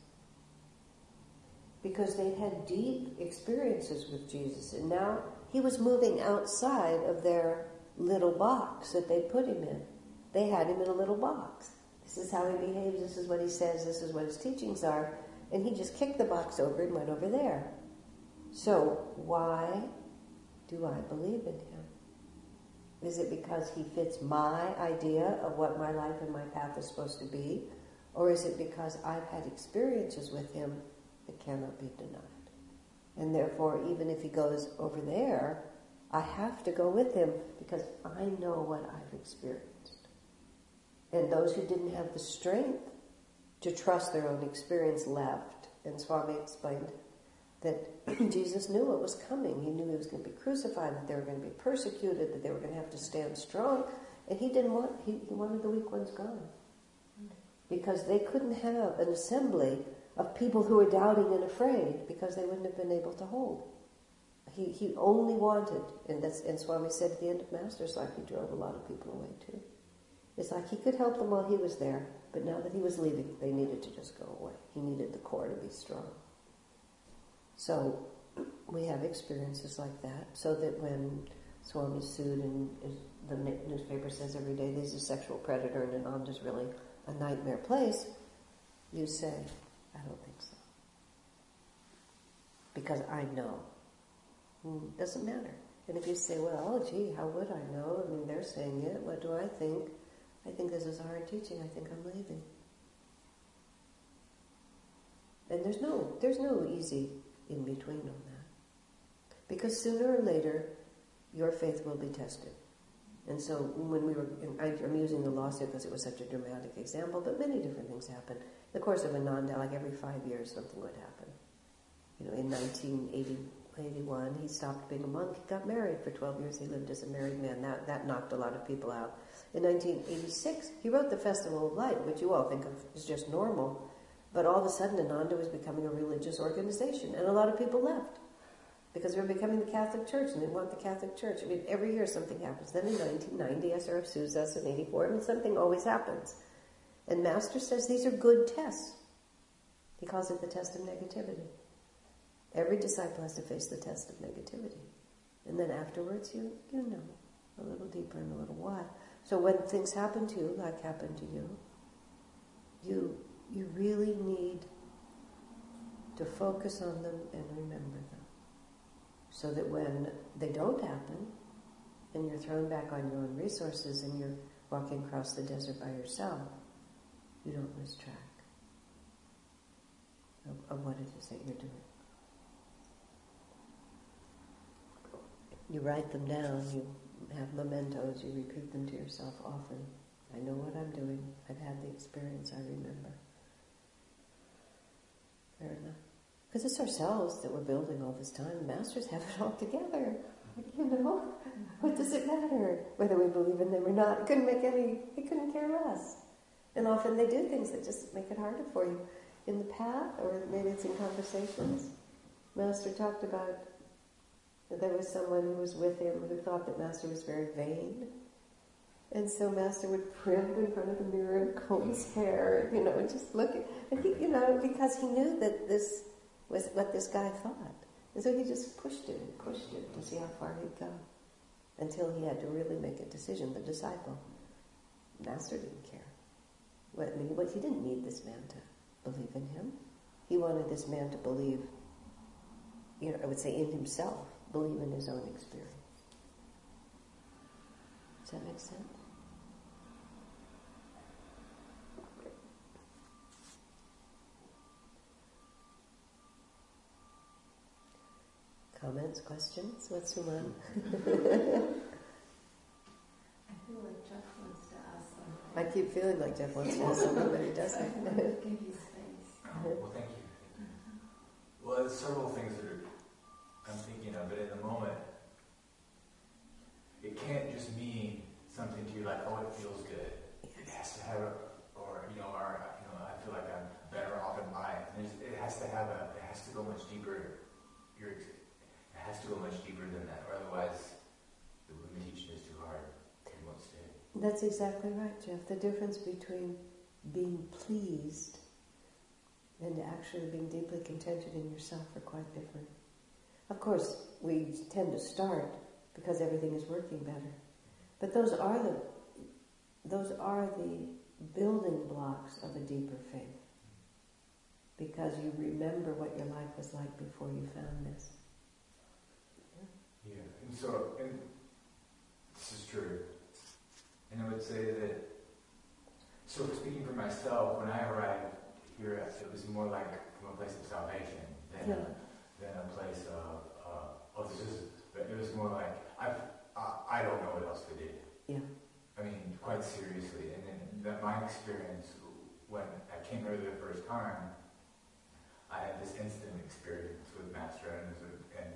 Because they'd had deep experiences with Jesus, and now he was moving outside of their little box that they put him in. They had him in a little box. This is how he behaves, this is what he says, this is what his teachings are. And he just kicked the box over and went over there. So, why do I believe in him? Is it because he fits my idea of what my life and my path is supposed to be? Or is it because I've had experiences with him that cannot be denied? And therefore, even if he goes over there, I have to go with him because I know what I've experienced. And those who didn't have the strength to trust their own experience left. And Swami explained that Jesus knew what was coming. He knew he was going to be crucified, that they were going to be persecuted, that they were going to have to stand strong. And he wanted the weak ones gone. Because they couldn't have an assembly of people who were doubting and afraid because they wouldn't have been able to hold. He only wanted, and Swami said at the end of Master's life, he drove a lot of people away too. It's like he could help them while he was there, but now that he was leaving, they needed to just go away. He needed the core to be strong. So we have experiences like that, so that when Swami's sued and the newspaper says every day he's a sexual predator and Ananda's really a nightmare place, you say, I don't think so. Because I know. mean, it doesn't matter. And if you say, well, oh gee, how would I know? I mean, they're saying it. What do I think? I think this is hard teaching. I think I'm leaving. And there's no easy in between on that. Because sooner or later, your faith will be tested. And so when we were, I'm using the lawsuit because it was such a dramatic example, but many different things happen. In the course of Ananda, like every 5 years, something would happen. You know, in 1981, he stopped being a monk. He got married. For 12 years, he lived as a married man. That knocked a lot of people out. In 1986, he wrote the Festival of Light, which you all think of as just normal. But all of a sudden, Ananda was becoming a religious organization, and a lot of people left because they were becoming the Catholic Church, and they want the Catholic Church. I mean, every year something happens. Then in 1990, SRF sues us in 84, and something always happens. And Master says these are good tests. He calls it the test of negativity. Every disciple has to face the test of negativity. And then afterwards, you know, a little deeper and a little why. So when things happen to you, like happened to you, you really need to focus on them and remember them. So that when they don't happen, and you're thrown back on your own resources and you're walking across the desert by yourself, you don't lose track of what it is that you're doing. You write them down, you have mementos, you repeat them to yourself often. I know what I'm doing. I've had the experience, I remember. Fair enough. Because it's ourselves that we're building all this time. The masters have it all together. You know? What does it matter? Whether we believe in them or not. It couldn't care less. And often they do things that just make it harder for you. In the path, or maybe it's in conversations, Master talked about that there was someone who was with him who thought that Master was very vain. And so Master would primp in front of the mirror and comb his hair, you know, and just look at, and he, you know, because he knew that this was what this guy thought. And so he just pushed it to see how far he'd go, until he had to really make a decision, the disciple. Master didn't care. He didn't need this man to believe in him. He wanted this man to believe, you know, I would say in himself, believe in his own experience. Does that make sense? Comments, questions? What's the one? I feel like Jeff wants to ask something. I keep feeling like Jeff wants to ask something, but he doesn't. Give you space. Well, thank you. Well, there's several things that I'm thinking of, but in the moment, it can't just mean something to you like, oh, it feels good. It has to have I feel like I'm better off in life. And it has to go much deeper. It has to go much deeper than that, or otherwise the limitation is too hard. It won't stay. That's exactly right, Jeff. The difference between being pleased and actually being deeply contented in yourself are quite different. Of course, we tend to start because everything is working better. But those are the building blocks of a deeper faith. Because you remember what your life was like before you found this. Yeah, and this is true. And I would say that, so speaking for myself, when I arrived here, it was more like from a place of salvation than a place of it was more like, I don't know what else to do. Yeah. I mean, quite seriously. And then my experience, when I came here the first time, I had this instant experience with Master, and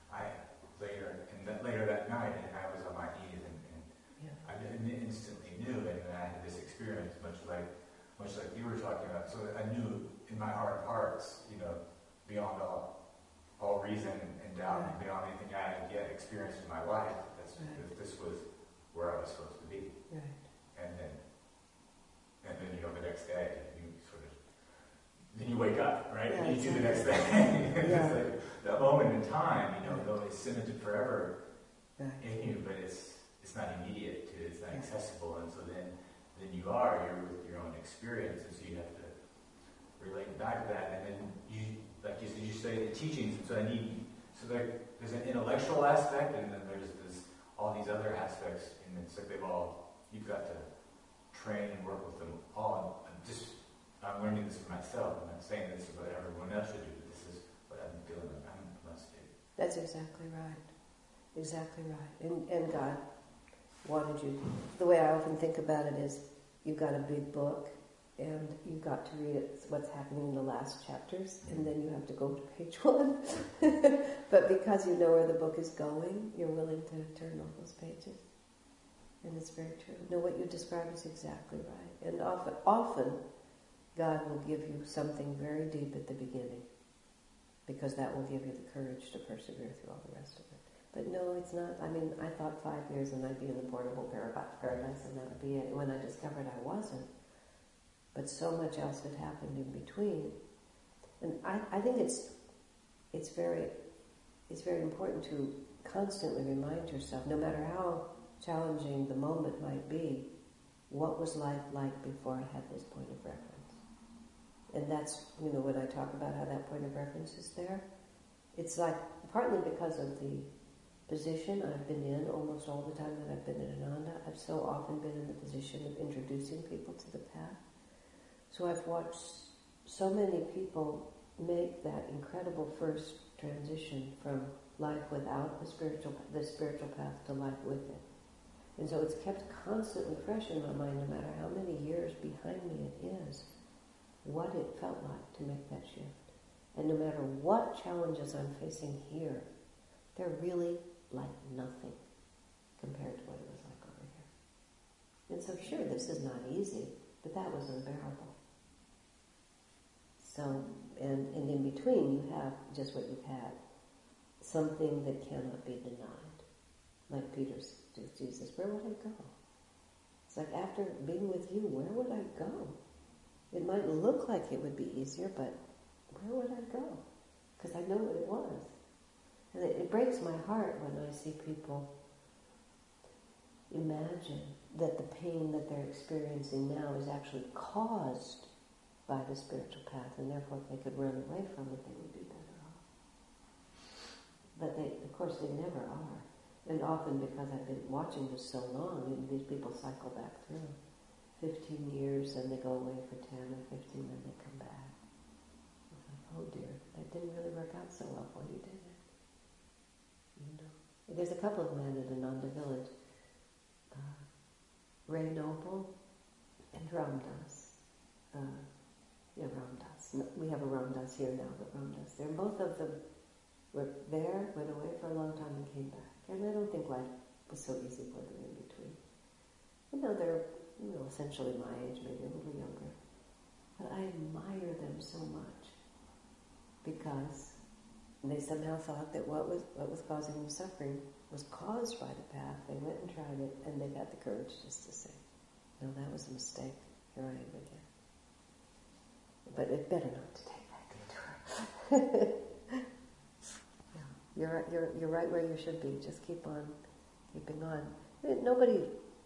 later that night, and I was on my knees, and I instantly knew, and I had this experience, much like you were talking about. So I knew in my heart of hearts, you know, beyond all reason and doubt, and beyond anything I had yet experienced in my life, that this was where I was supposed to be. Right. And then you know, the next day, then you wake up, right? Yeah, and you do the next exactly. thing. Yeah. It's like that moment in time, you know, though it's cemented forever in you, but it's not immediate, it's not accessible, and so then you're with your own experience, and so you have to relate back to that, and then you, like you say, the teachings. So So there's an intellectual aspect, and then there's all these other aspects, and it's like you've got to train and work with them all. I'm learning this for myself. I'm not saying this is what everyone else should do, but this is what I'm feeling like I must do. That's exactly right. Exactly right. And God wanted you. The way I often think about it is, you've got a big book, and you've got to read it, what's happening in the last chapters, and then you have to go to page 1. But because you know where the book is going, you're willing to turn all those pages. And it's very true. No, what you describe is exactly right. And often, God will give you something very deep at the beginning, because that will give you the courage to persevere through all the rest of it. But no, it's not. I mean, I thought 5 years and I'd be in the portable paradise and that would be it. When I discovered I wasn't. But so much else had happened in between. And I think it's very important to constantly remind yourself, no matter how challenging the moment might be, what was life like before I had this point of reference? And that's, when I talk about how that point of reference is there, it's like partly because of the position I've been in almost all the time that I've been in Ananda. I've so often been in the position of introducing people to the path. So I've watched so many people make that incredible first transition from life without the spiritual path to life with it. And so it's kept constantly fresh in my mind, no matter how many years behind me it is, what it felt like to make that shift. And no matter what challenges I'm facing here, they're really like nothing compared to what it was like over here. And so sure, this is not easy, but that was unbearable. So, and in between you have just what you've had, something that cannot be denied. Like Peter to Jesus, where would I go? It's like, after being with you, where would I go? It might look like it would be easier, but where would I go? Because I know what it was. And it breaks my heart when I see people imagine that the pain that they're experiencing now is actually caused by the spiritual path, and therefore if they could run away from it, they would be better off. But of course, they never are. And often, because I've been watching this so long, these people cycle back through 15 years, and they go away for 10 or 15, and they come back. It's like, oh dear, that didn't really work out so well for you, did it? There's a couple of men at Ananda Village, Ray Noble and Ramdas. Ramdas. No, we have a Ramdas here now, but Ramdas. Both of them were there, went away for a long time, and came back. And I don't think life was so easy for them in between. They're essentially my age, maybe a little younger. But I admire them so much because they somehow thought that what was causing them suffering was caused by the path. They went and tried it, and they got the courage just to say, no, that was a mistake. Here I am again. But it's better not to take that detour. You're right where you should be. Just keep on keeping on. Nobody,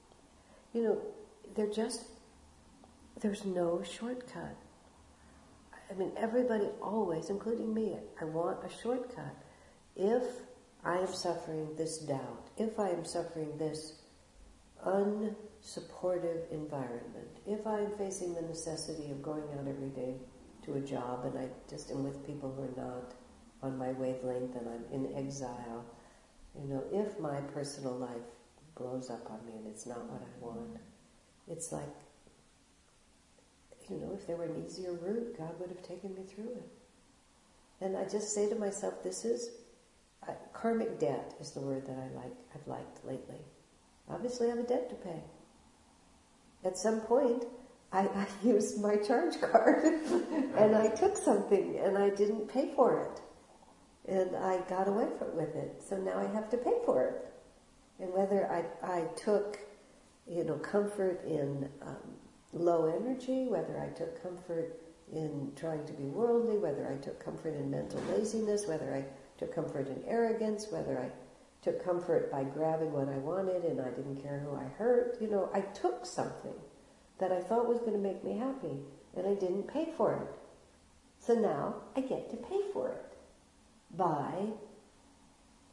there's no shortcut. I mean, everybody always, including me, I want a shortcut. If I am suffering this doubt, if I am suffering this unsupportive environment, if I am facing the necessity of going out every day to a job and I just am with people who are not on my wavelength and I'm in exile, if my personal life blows up on me and it's not what I want, it's like, if there were an easier route, God would have taken me through it. And I just say to myself, karmic debt is the word that I've liked lately. Obviously I have a debt to pay. At some point, I used my charge card and I took something and I didn't pay for it. And I got away with it. So now I have to pay for it. And whether I took, comfort in low energy, whether I took comfort in trying to be worldly, whether I took comfort in mental laziness, whether I took comfort in arrogance, whether I took comfort by grabbing what I wanted and I didn't care who I hurt, I took something that I thought was going to make me happy and I didn't pay for it. So now I get to pay for it by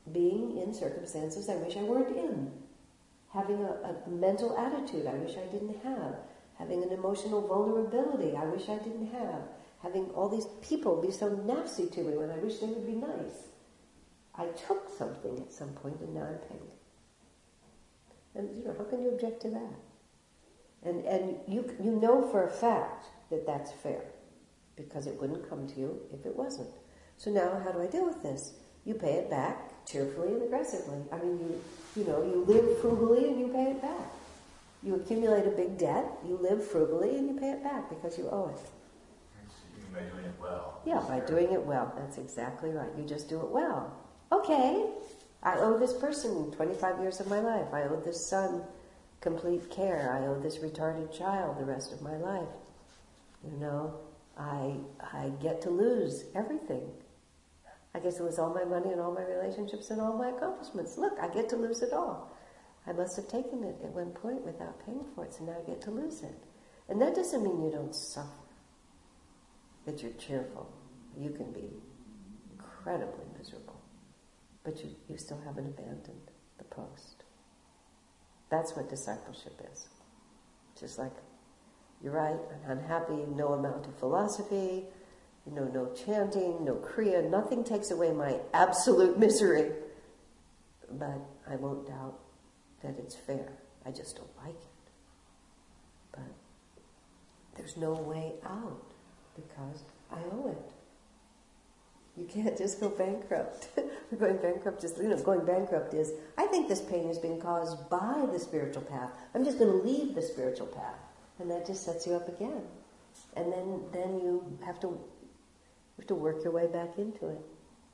being in circumstances I wish I weren't in, having a mental attitude I wish I didn't have, having an emotional vulnerability I wish I didn't have, having all these people be so nasty to me when I wish they would be nice. I took something at some point and now I'm paying it. And how can you object to that? And you know for a fact that that's fair, because it wouldn't come to you if it wasn't. So now how do I deal with this? You pay it back cheerfully and aggressively. I mean, you live frugally and you pay it back. You accumulate a big debt, you live frugally and you pay it back because you owe it. By doing it well. Yeah, by doing it well. That's exactly right. You just do it well. Okay, I owe this person 25 years of my life. I owe this son complete care. I owe this retarded child the rest of my life. I get to lose everything. I get to lose all my money and all my relationships and all my accomplishments. Look, I get to lose it all. I must have taken it at one point without paying for it, so now I get to lose it. And that doesn't mean you don't suffer, that you're cheerful. You can be incredibly miserable, but you still haven't abandoned the post. That's what discipleship is. Just like, you're right, I'm unhappy, no amount of philosophy, no chanting, no kriya, nothing takes away my absolute misery. But I won't doubt that it's fair. I just don't like it. But there's no way out because I owe it. You can't just go bankrupt. Going bankrupt is, going bankrupt is, I think this pain has been caused by the spiritual path. I'm just going to leave the spiritual path. And that just sets you up again. And then you have to work your way back into it.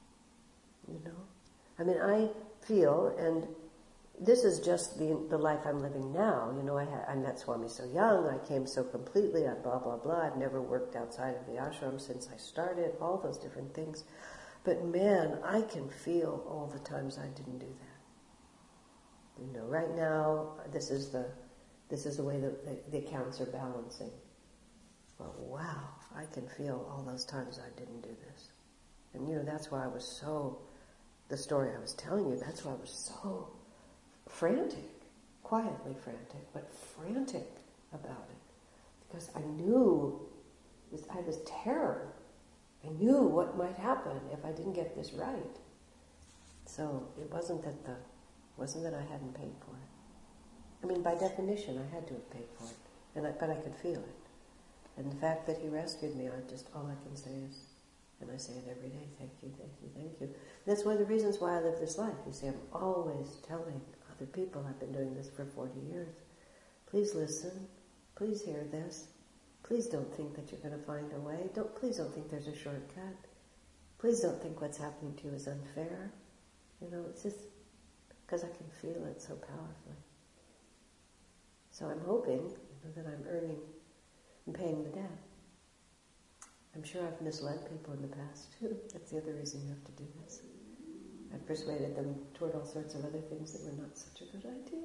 I mean, I feel, and this is just the life I'm living now. I met Swami so young, I came so completely, blah, blah, blah. I've never worked outside of the ashram since I started, all those different things. But man, I can feel all the times I didn't do that. Right now, this is the way that the accounts are balancing. But wow, I can feel all those times I didn't do this. And that's why I was so, the story I was telling you, that's why I was so frantic, quietly frantic, but frantic about it. Because I knew, I had this terror. I knew what might happen if I didn't get this right. So it wasn't that I hadn't paid for it. I mean, by definition, I had to have paid for it, but I could feel it. And the fact that he rescued me, all I can say is, and I say it every day, thank you, thank you, thank you. And that's one of the reasons why I live this life. You see, I'm always telling other people, I've been doing this for 40 years, please listen, please hear this, please don't think that you're going to find a way, please don't think there's a shortcut, please don't think what's happening to you is unfair. It's just because I can feel it so powerfully. So I'm hoping that I'm earning and paying the debt. I'm sure I've misled people in the past too. That's the other reason you have to do this. I've persuaded them toward all sorts of other things that were not such a good idea.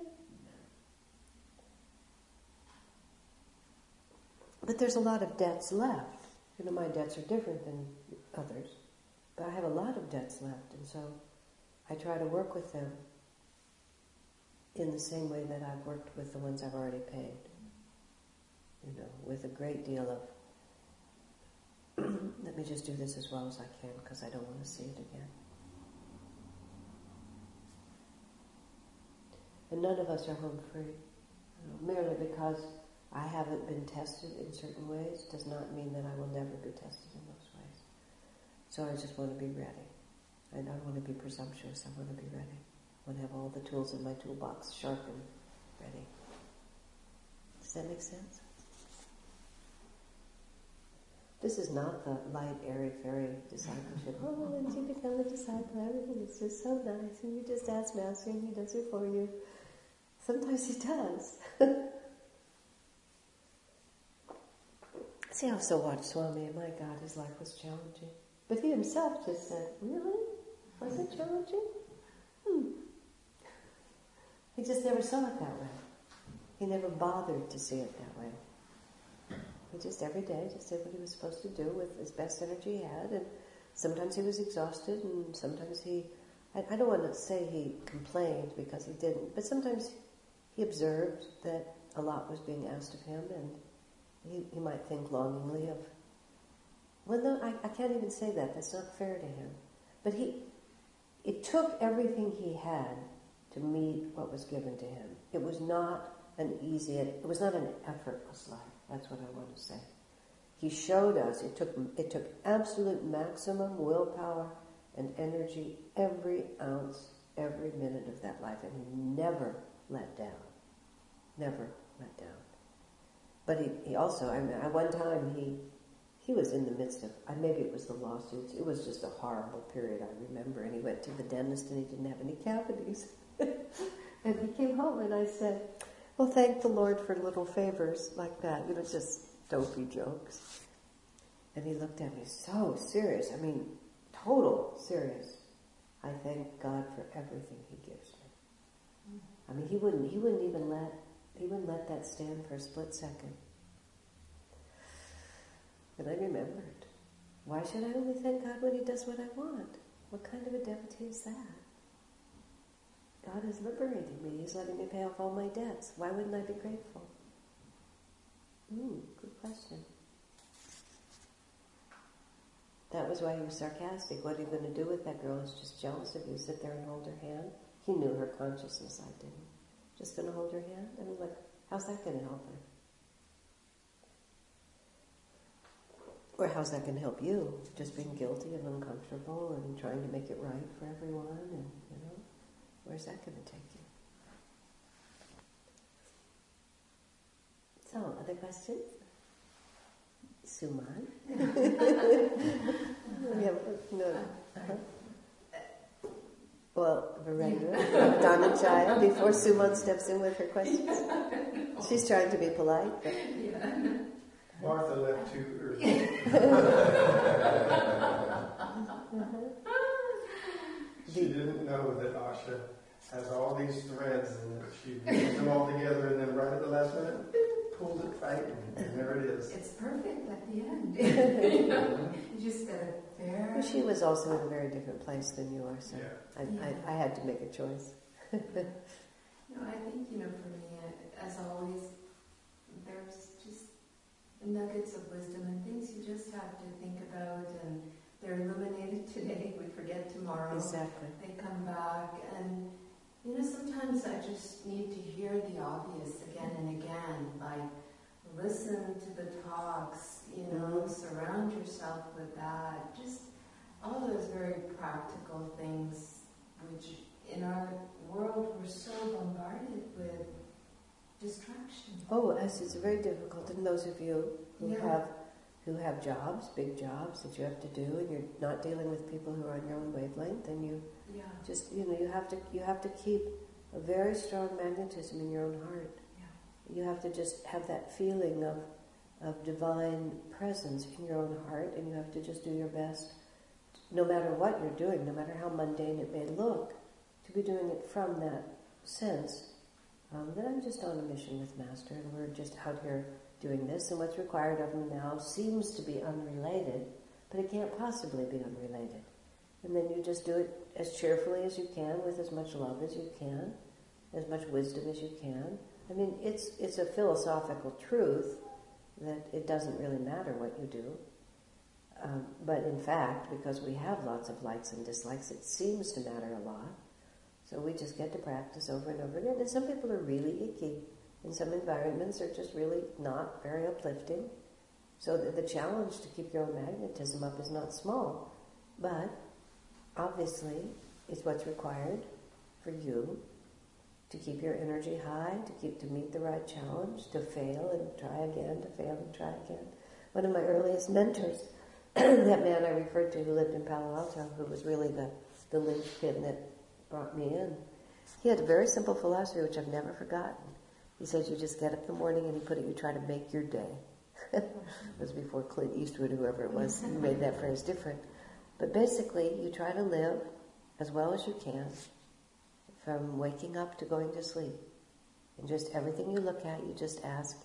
But there's a lot of debts left. My debts are different than others, but I have a lot of debts left, and so I try to work with them in the same way that I've worked with the ones I've already paid. With a great deal of, let me just do this as well as I can because I don't want to see it again. And none of us are home free. Merely because I haven't been tested in certain ways does not mean that I will never be tested in those ways. So I just want to be ready. I don't want to be presumptuous. I want to be ready. I want to have all the tools in my toolbox sharpened, ready. Does that make sense? This is not the light, airy-fairy discipleship. Oh, once you become a disciple, everything is just so nice, and you just ask Master, and he does it for you. Sometimes he does. See how Swami, my God, his life was challenging. But he himself just said, really? Was it challenging? He just never saw it that way. He never bothered to see it that way. He just every day just did what he was supposed to do with his best energy he had, and sometimes he was exhausted, and sometimes he I don't want to say he complained because he didn't, but sometimes he observed that a lot was being asked of him, and he might think longingly of, well, no, I can't even say that. That's not fair to him. But it took everything he had to meet what was given to him. It was not it was not an effortless life. That's what I want to say. He showed us it took absolute maximum willpower and energy every ounce, every minute of that life, and he never let down. Never let down. But he also, at one time he was in the midst of, maybe it was the lawsuits, it was just a horrible period, I remember, and he went to the dentist and he didn't have any cavities. And he came home and I said, well, thank the Lord for little favors like that, just dopey jokes. And he looked at me so serious, total serious. I thank God for everything he gives me. He wouldn't even let that stand for a split second. And I remembered, why should I only thank God when he does what I want? What kind of a devotee is that? God has liberated me. He's letting me pay off all my debts. Why wouldn't I be grateful? Good question. That was why he was sarcastic. What are you going to do with that girl who's just jealous of you? Sit there and hold her hand? He knew her consciousness, I didn't. Just going to hold her hand? How's that going to help her? Or how's that going to help you? Just being guilty and uncomfortable and trying to make it right for everyone, and where's that going to take you? So, other questions? Suman? Well, Virendra, Dhananjaya, before Suman steps in with her questions. She's trying to be polite, but... Martha left too early. She didn't know that Asha has all these threads and she weaves them all together and then right at the last minute, pulls it tight and there it is. It's perfect at the end. You just got Well, she was also in a very different place than you are, so Yeah. I had to make a choice. I think, for me, as always, there's just nuggets of wisdom and things you just have to think about, and they're illuminated today, we forget tomorrow. Exactly. They come back, and sometimes I just need to hear the obvious again and again, like listen to the talks, surround yourself with that, just all those very practical things, which in our world we're so bombarded with distraction. Oh, it's very difficult, and those of you who have jobs, big jobs that you have to do, and you're not dealing with people who are on your own wavelength, and you just you have to keep a very strong magnetism in your own heart. You have to just have that feeling of divine presence in your own heart, and you have to just do your best, no matter what you're doing, no matter how mundane it may look, to be doing it from that sense that I'm just on a mission with Master, and we're just out here doing this, and what's required of me now seems to be unrelated, but it can't possibly be unrelated. And then you just do it as cheerfully as you can, with as much love as you can, as much wisdom as you can. It's a philosophical truth that it doesn't really matter what you do. But in fact, because we have lots of likes and dislikes, it seems to matter a lot. So we just get to practice over and over again. And some people are really icky. And some environments are just really not very uplifting. So the challenge to keep your own magnetism up is not small. But obviously, it's what's required for you to keep your energy high, to meet the right challenge, to fail and try again, to fail and try again. One of my earliest mentors, that man I referred to who lived in Palo Alto, who was really the linchpin that brought me in, he had a very simple philosophy which I've never forgotten. He says you just get up in the morning and you try to make your day. It was before Clint Eastwood, whoever it was, made that phrase different. But basically, you try to live as well as you can from waking up to going to sleep. And just everything you look at, you just ask,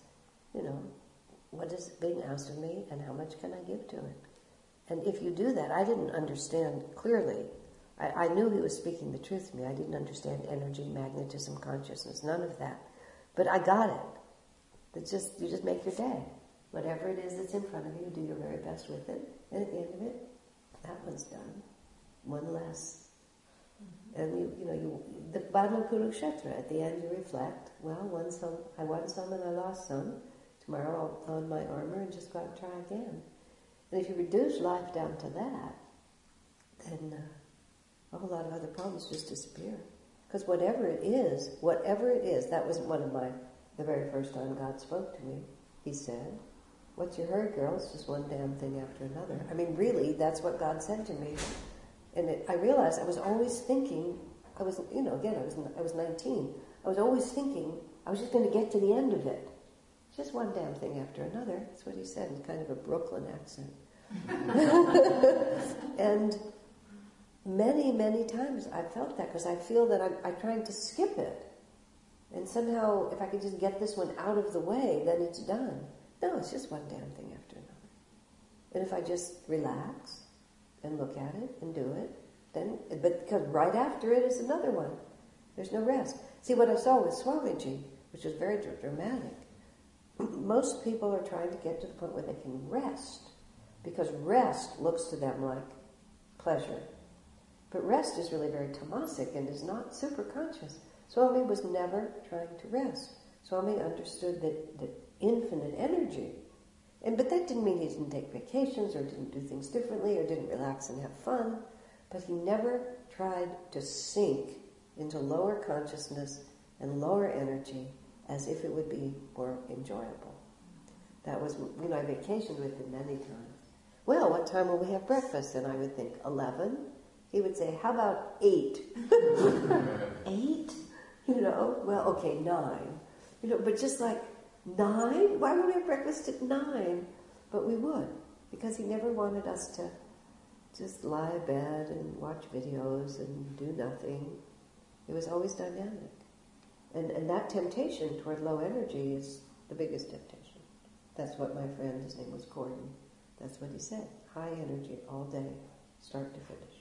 what is being asked of me and how much can I give to it? And if you do that, I didn't understand clearly I knew he was speaking the truth to me. I didn't understand energy, magnetism, consciousness, none of that. But I got it. You just make your day. Whatever it is that's in front of you, do your very best with it. And at the end of it, that one's done. One less. And the Badla Kurukshetra, at the end you reflect, well, I won some and I lost some. Tomorrow I'll on my armor and just go out and try again. And if you reduce life down to that, then a whole lot of other problems just disappear. Because whatever it is, that was the very first time God spoke to me. He said, "What's your hurry, girl? It's just one damn thing after another." I mean, really, that's what God said to me. And I realized I was always thinking, I was 19. I was always thinking I was just going to get to the end of it. Just one damn thing after another. That's what he said in kind of a Brooklyn accent. And many, many times I felt that because I feel that I'm trying to skip it. And somehow, if I could just get this one out of the way, then it's done. No, it's just one damn thing after another. And if I just relax and look at it and do it, but because right after it is another one. There's no rest. See, what I saw with Swamiji, which was very dramatic, most people are trying to get to the point where they can rest, because rest looks to them like pleasure. But rest is really very tamasic and is not super conscious. Swami was never trying to rest. Swami understood that infinite energy, but that didn't mean he didn't take vacations or didn't do things differently or didn't relax and have fun, but he never tried to sink into lower consciousness and lower energy as if it would be more enjoyable. That was, I vacationed with him many times. Well, what time will we have breakfast? And I would think, 11? He would say, how about 8? 8? Well, okay, 9. But just like, 9? Why would we have breakfast at 9? But we would, because he never wanted us to just lie in bed and watch videos and do nothing. It was always dynamic. And that temptation toward low energy is the biggest temptation. That's what my friend, his name was Gordon, that's what he said. High energy all day, start to finish.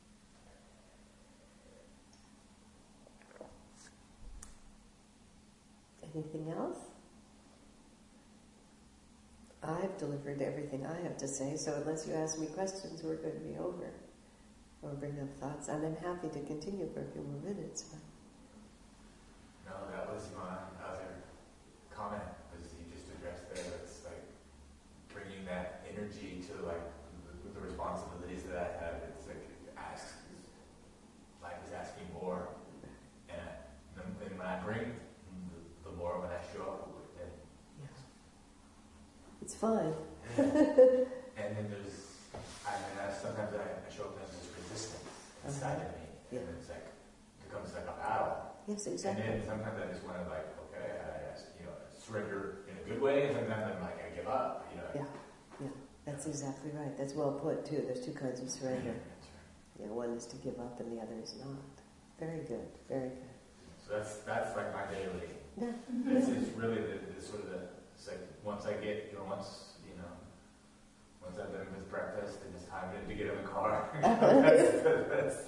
Anything else? I've delivered everything I have to say, so unless you ask me questions, we're going to be over. Or bring up thoughts, and I'm happy to continue for a few more minutes. No, that was my other comment, was you just addressed there. It's like bringing that energy to like the responsibilities that I have. It's like life is asking more, and when I bring, the more when I show up with it. Yes. It's fine. And then sometimes I show up and there's resistance inside of me, and it's like it becomes like a battle. Yes, exactly. And then sometimes I just want to surrender in a good way, and sometimes I'm like, I give up. Yeah, that's exactly right. That's well put too. There's two kinds of surrender. That's right. One is to give up, and the other is not. Very good, very good. So that's like my daily. Yeah. It's really the sort of it's like once I get once I've done with breakfast and it's time to get in the car. that's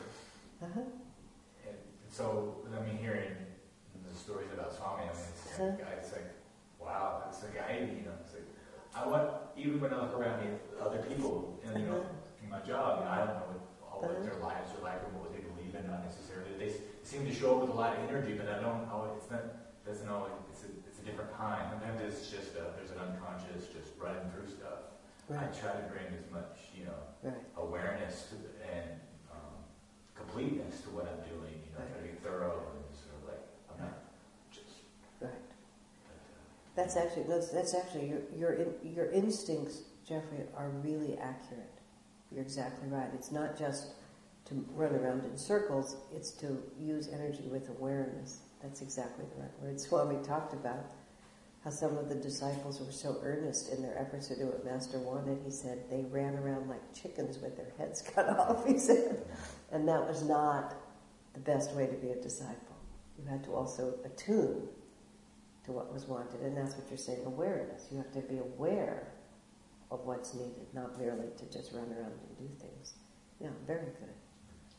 and so hearing the stories about Swami, it's like wow, it's like it's like I want, even when I look around me, other people, and in my job, I don't know what their lives are like or what they believe in, not necessarily. They seem to show up with a lot of energy, but I don't know. It's a different kind. Sometimes it's just there's an unconscious just running through stuff. Right. I try to bring as much awareness and completeness to what I'm doing. Try to be thorough and sort of like I'm not just right. That's actually your instincts, Jeffrey, are really accurate. You're exactly right. It's not just to run around in circles, it's to use energy with awareness. That's exactly the right word. Swami talked about how some of the disciples were so earnest in their efforts to do what Master wanted. He said they ran around like chickens with their heads cut off, he said. And that was not the best way to be a disciple. You had to also attune to what was wanted, and that's what you're saying, awareness. You have to be aware of what's needed, not merely to just run around and do things. Yeah, very good.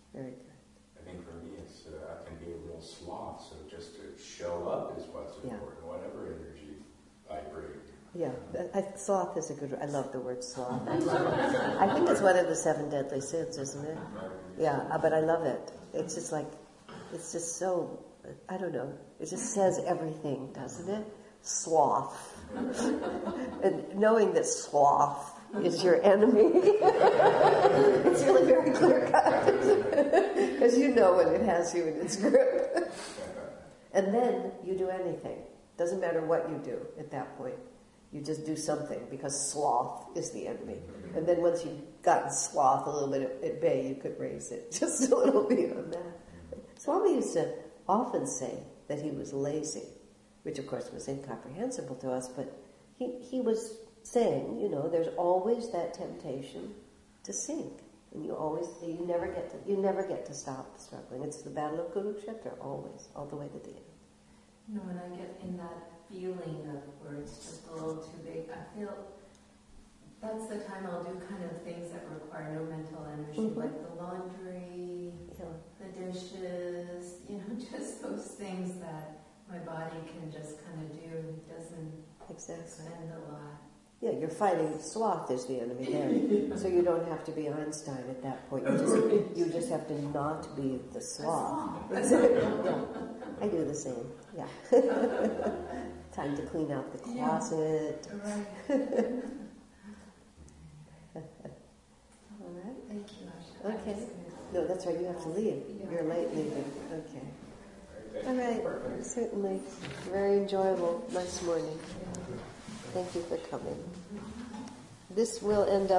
Very good. I think for me, it's I can be a real sloth, so just to show up is what's important, whatever energy I bring. Yeah, sloth is a good word. I love the word sloth. I think it's one of the 7 deadly sins, isn't it? Yeah, but I love it. It's just like, it's just so, I don't know, it just says everything, doesn't it? Sloth. And knowing that sloth is your enemy, it's really very clear cut. Because you know when it has you in its grip. And then you do anything. Doesn't matter what you do at that point. You just do something because sloth is the enemy. And then once you've gotten sloth a little bit at bay, you could raise it just a little beyond that. Swami used to often say that he was lazy, which of course was incomprehensible to us, but he was saying, there's always that temptation to sink. And you never get to stop struggling. It's the battle of Kurukshetra, always, all the way to the end. When I get in that feeling of where it's just a little too big, I feel that's the time I'll do kind of things that require no mental energy, like the laundry, the dishes, just those things that my body can just kind of do. It doesn't spend a lot. Yeah, you're fighting sloth is the enemy there. So you don't have to be Einstein at that point. You just have to not be the sloth. Yeah, I do the same. Yeah. Time to clean out the closet. Right. All right. Thank you, Asha. Okay. No, that's right. You have to leave. You're late leaving. Okay. All right. Certainly. Very enjoyable. Nice morning. Thank you for coming. This will end up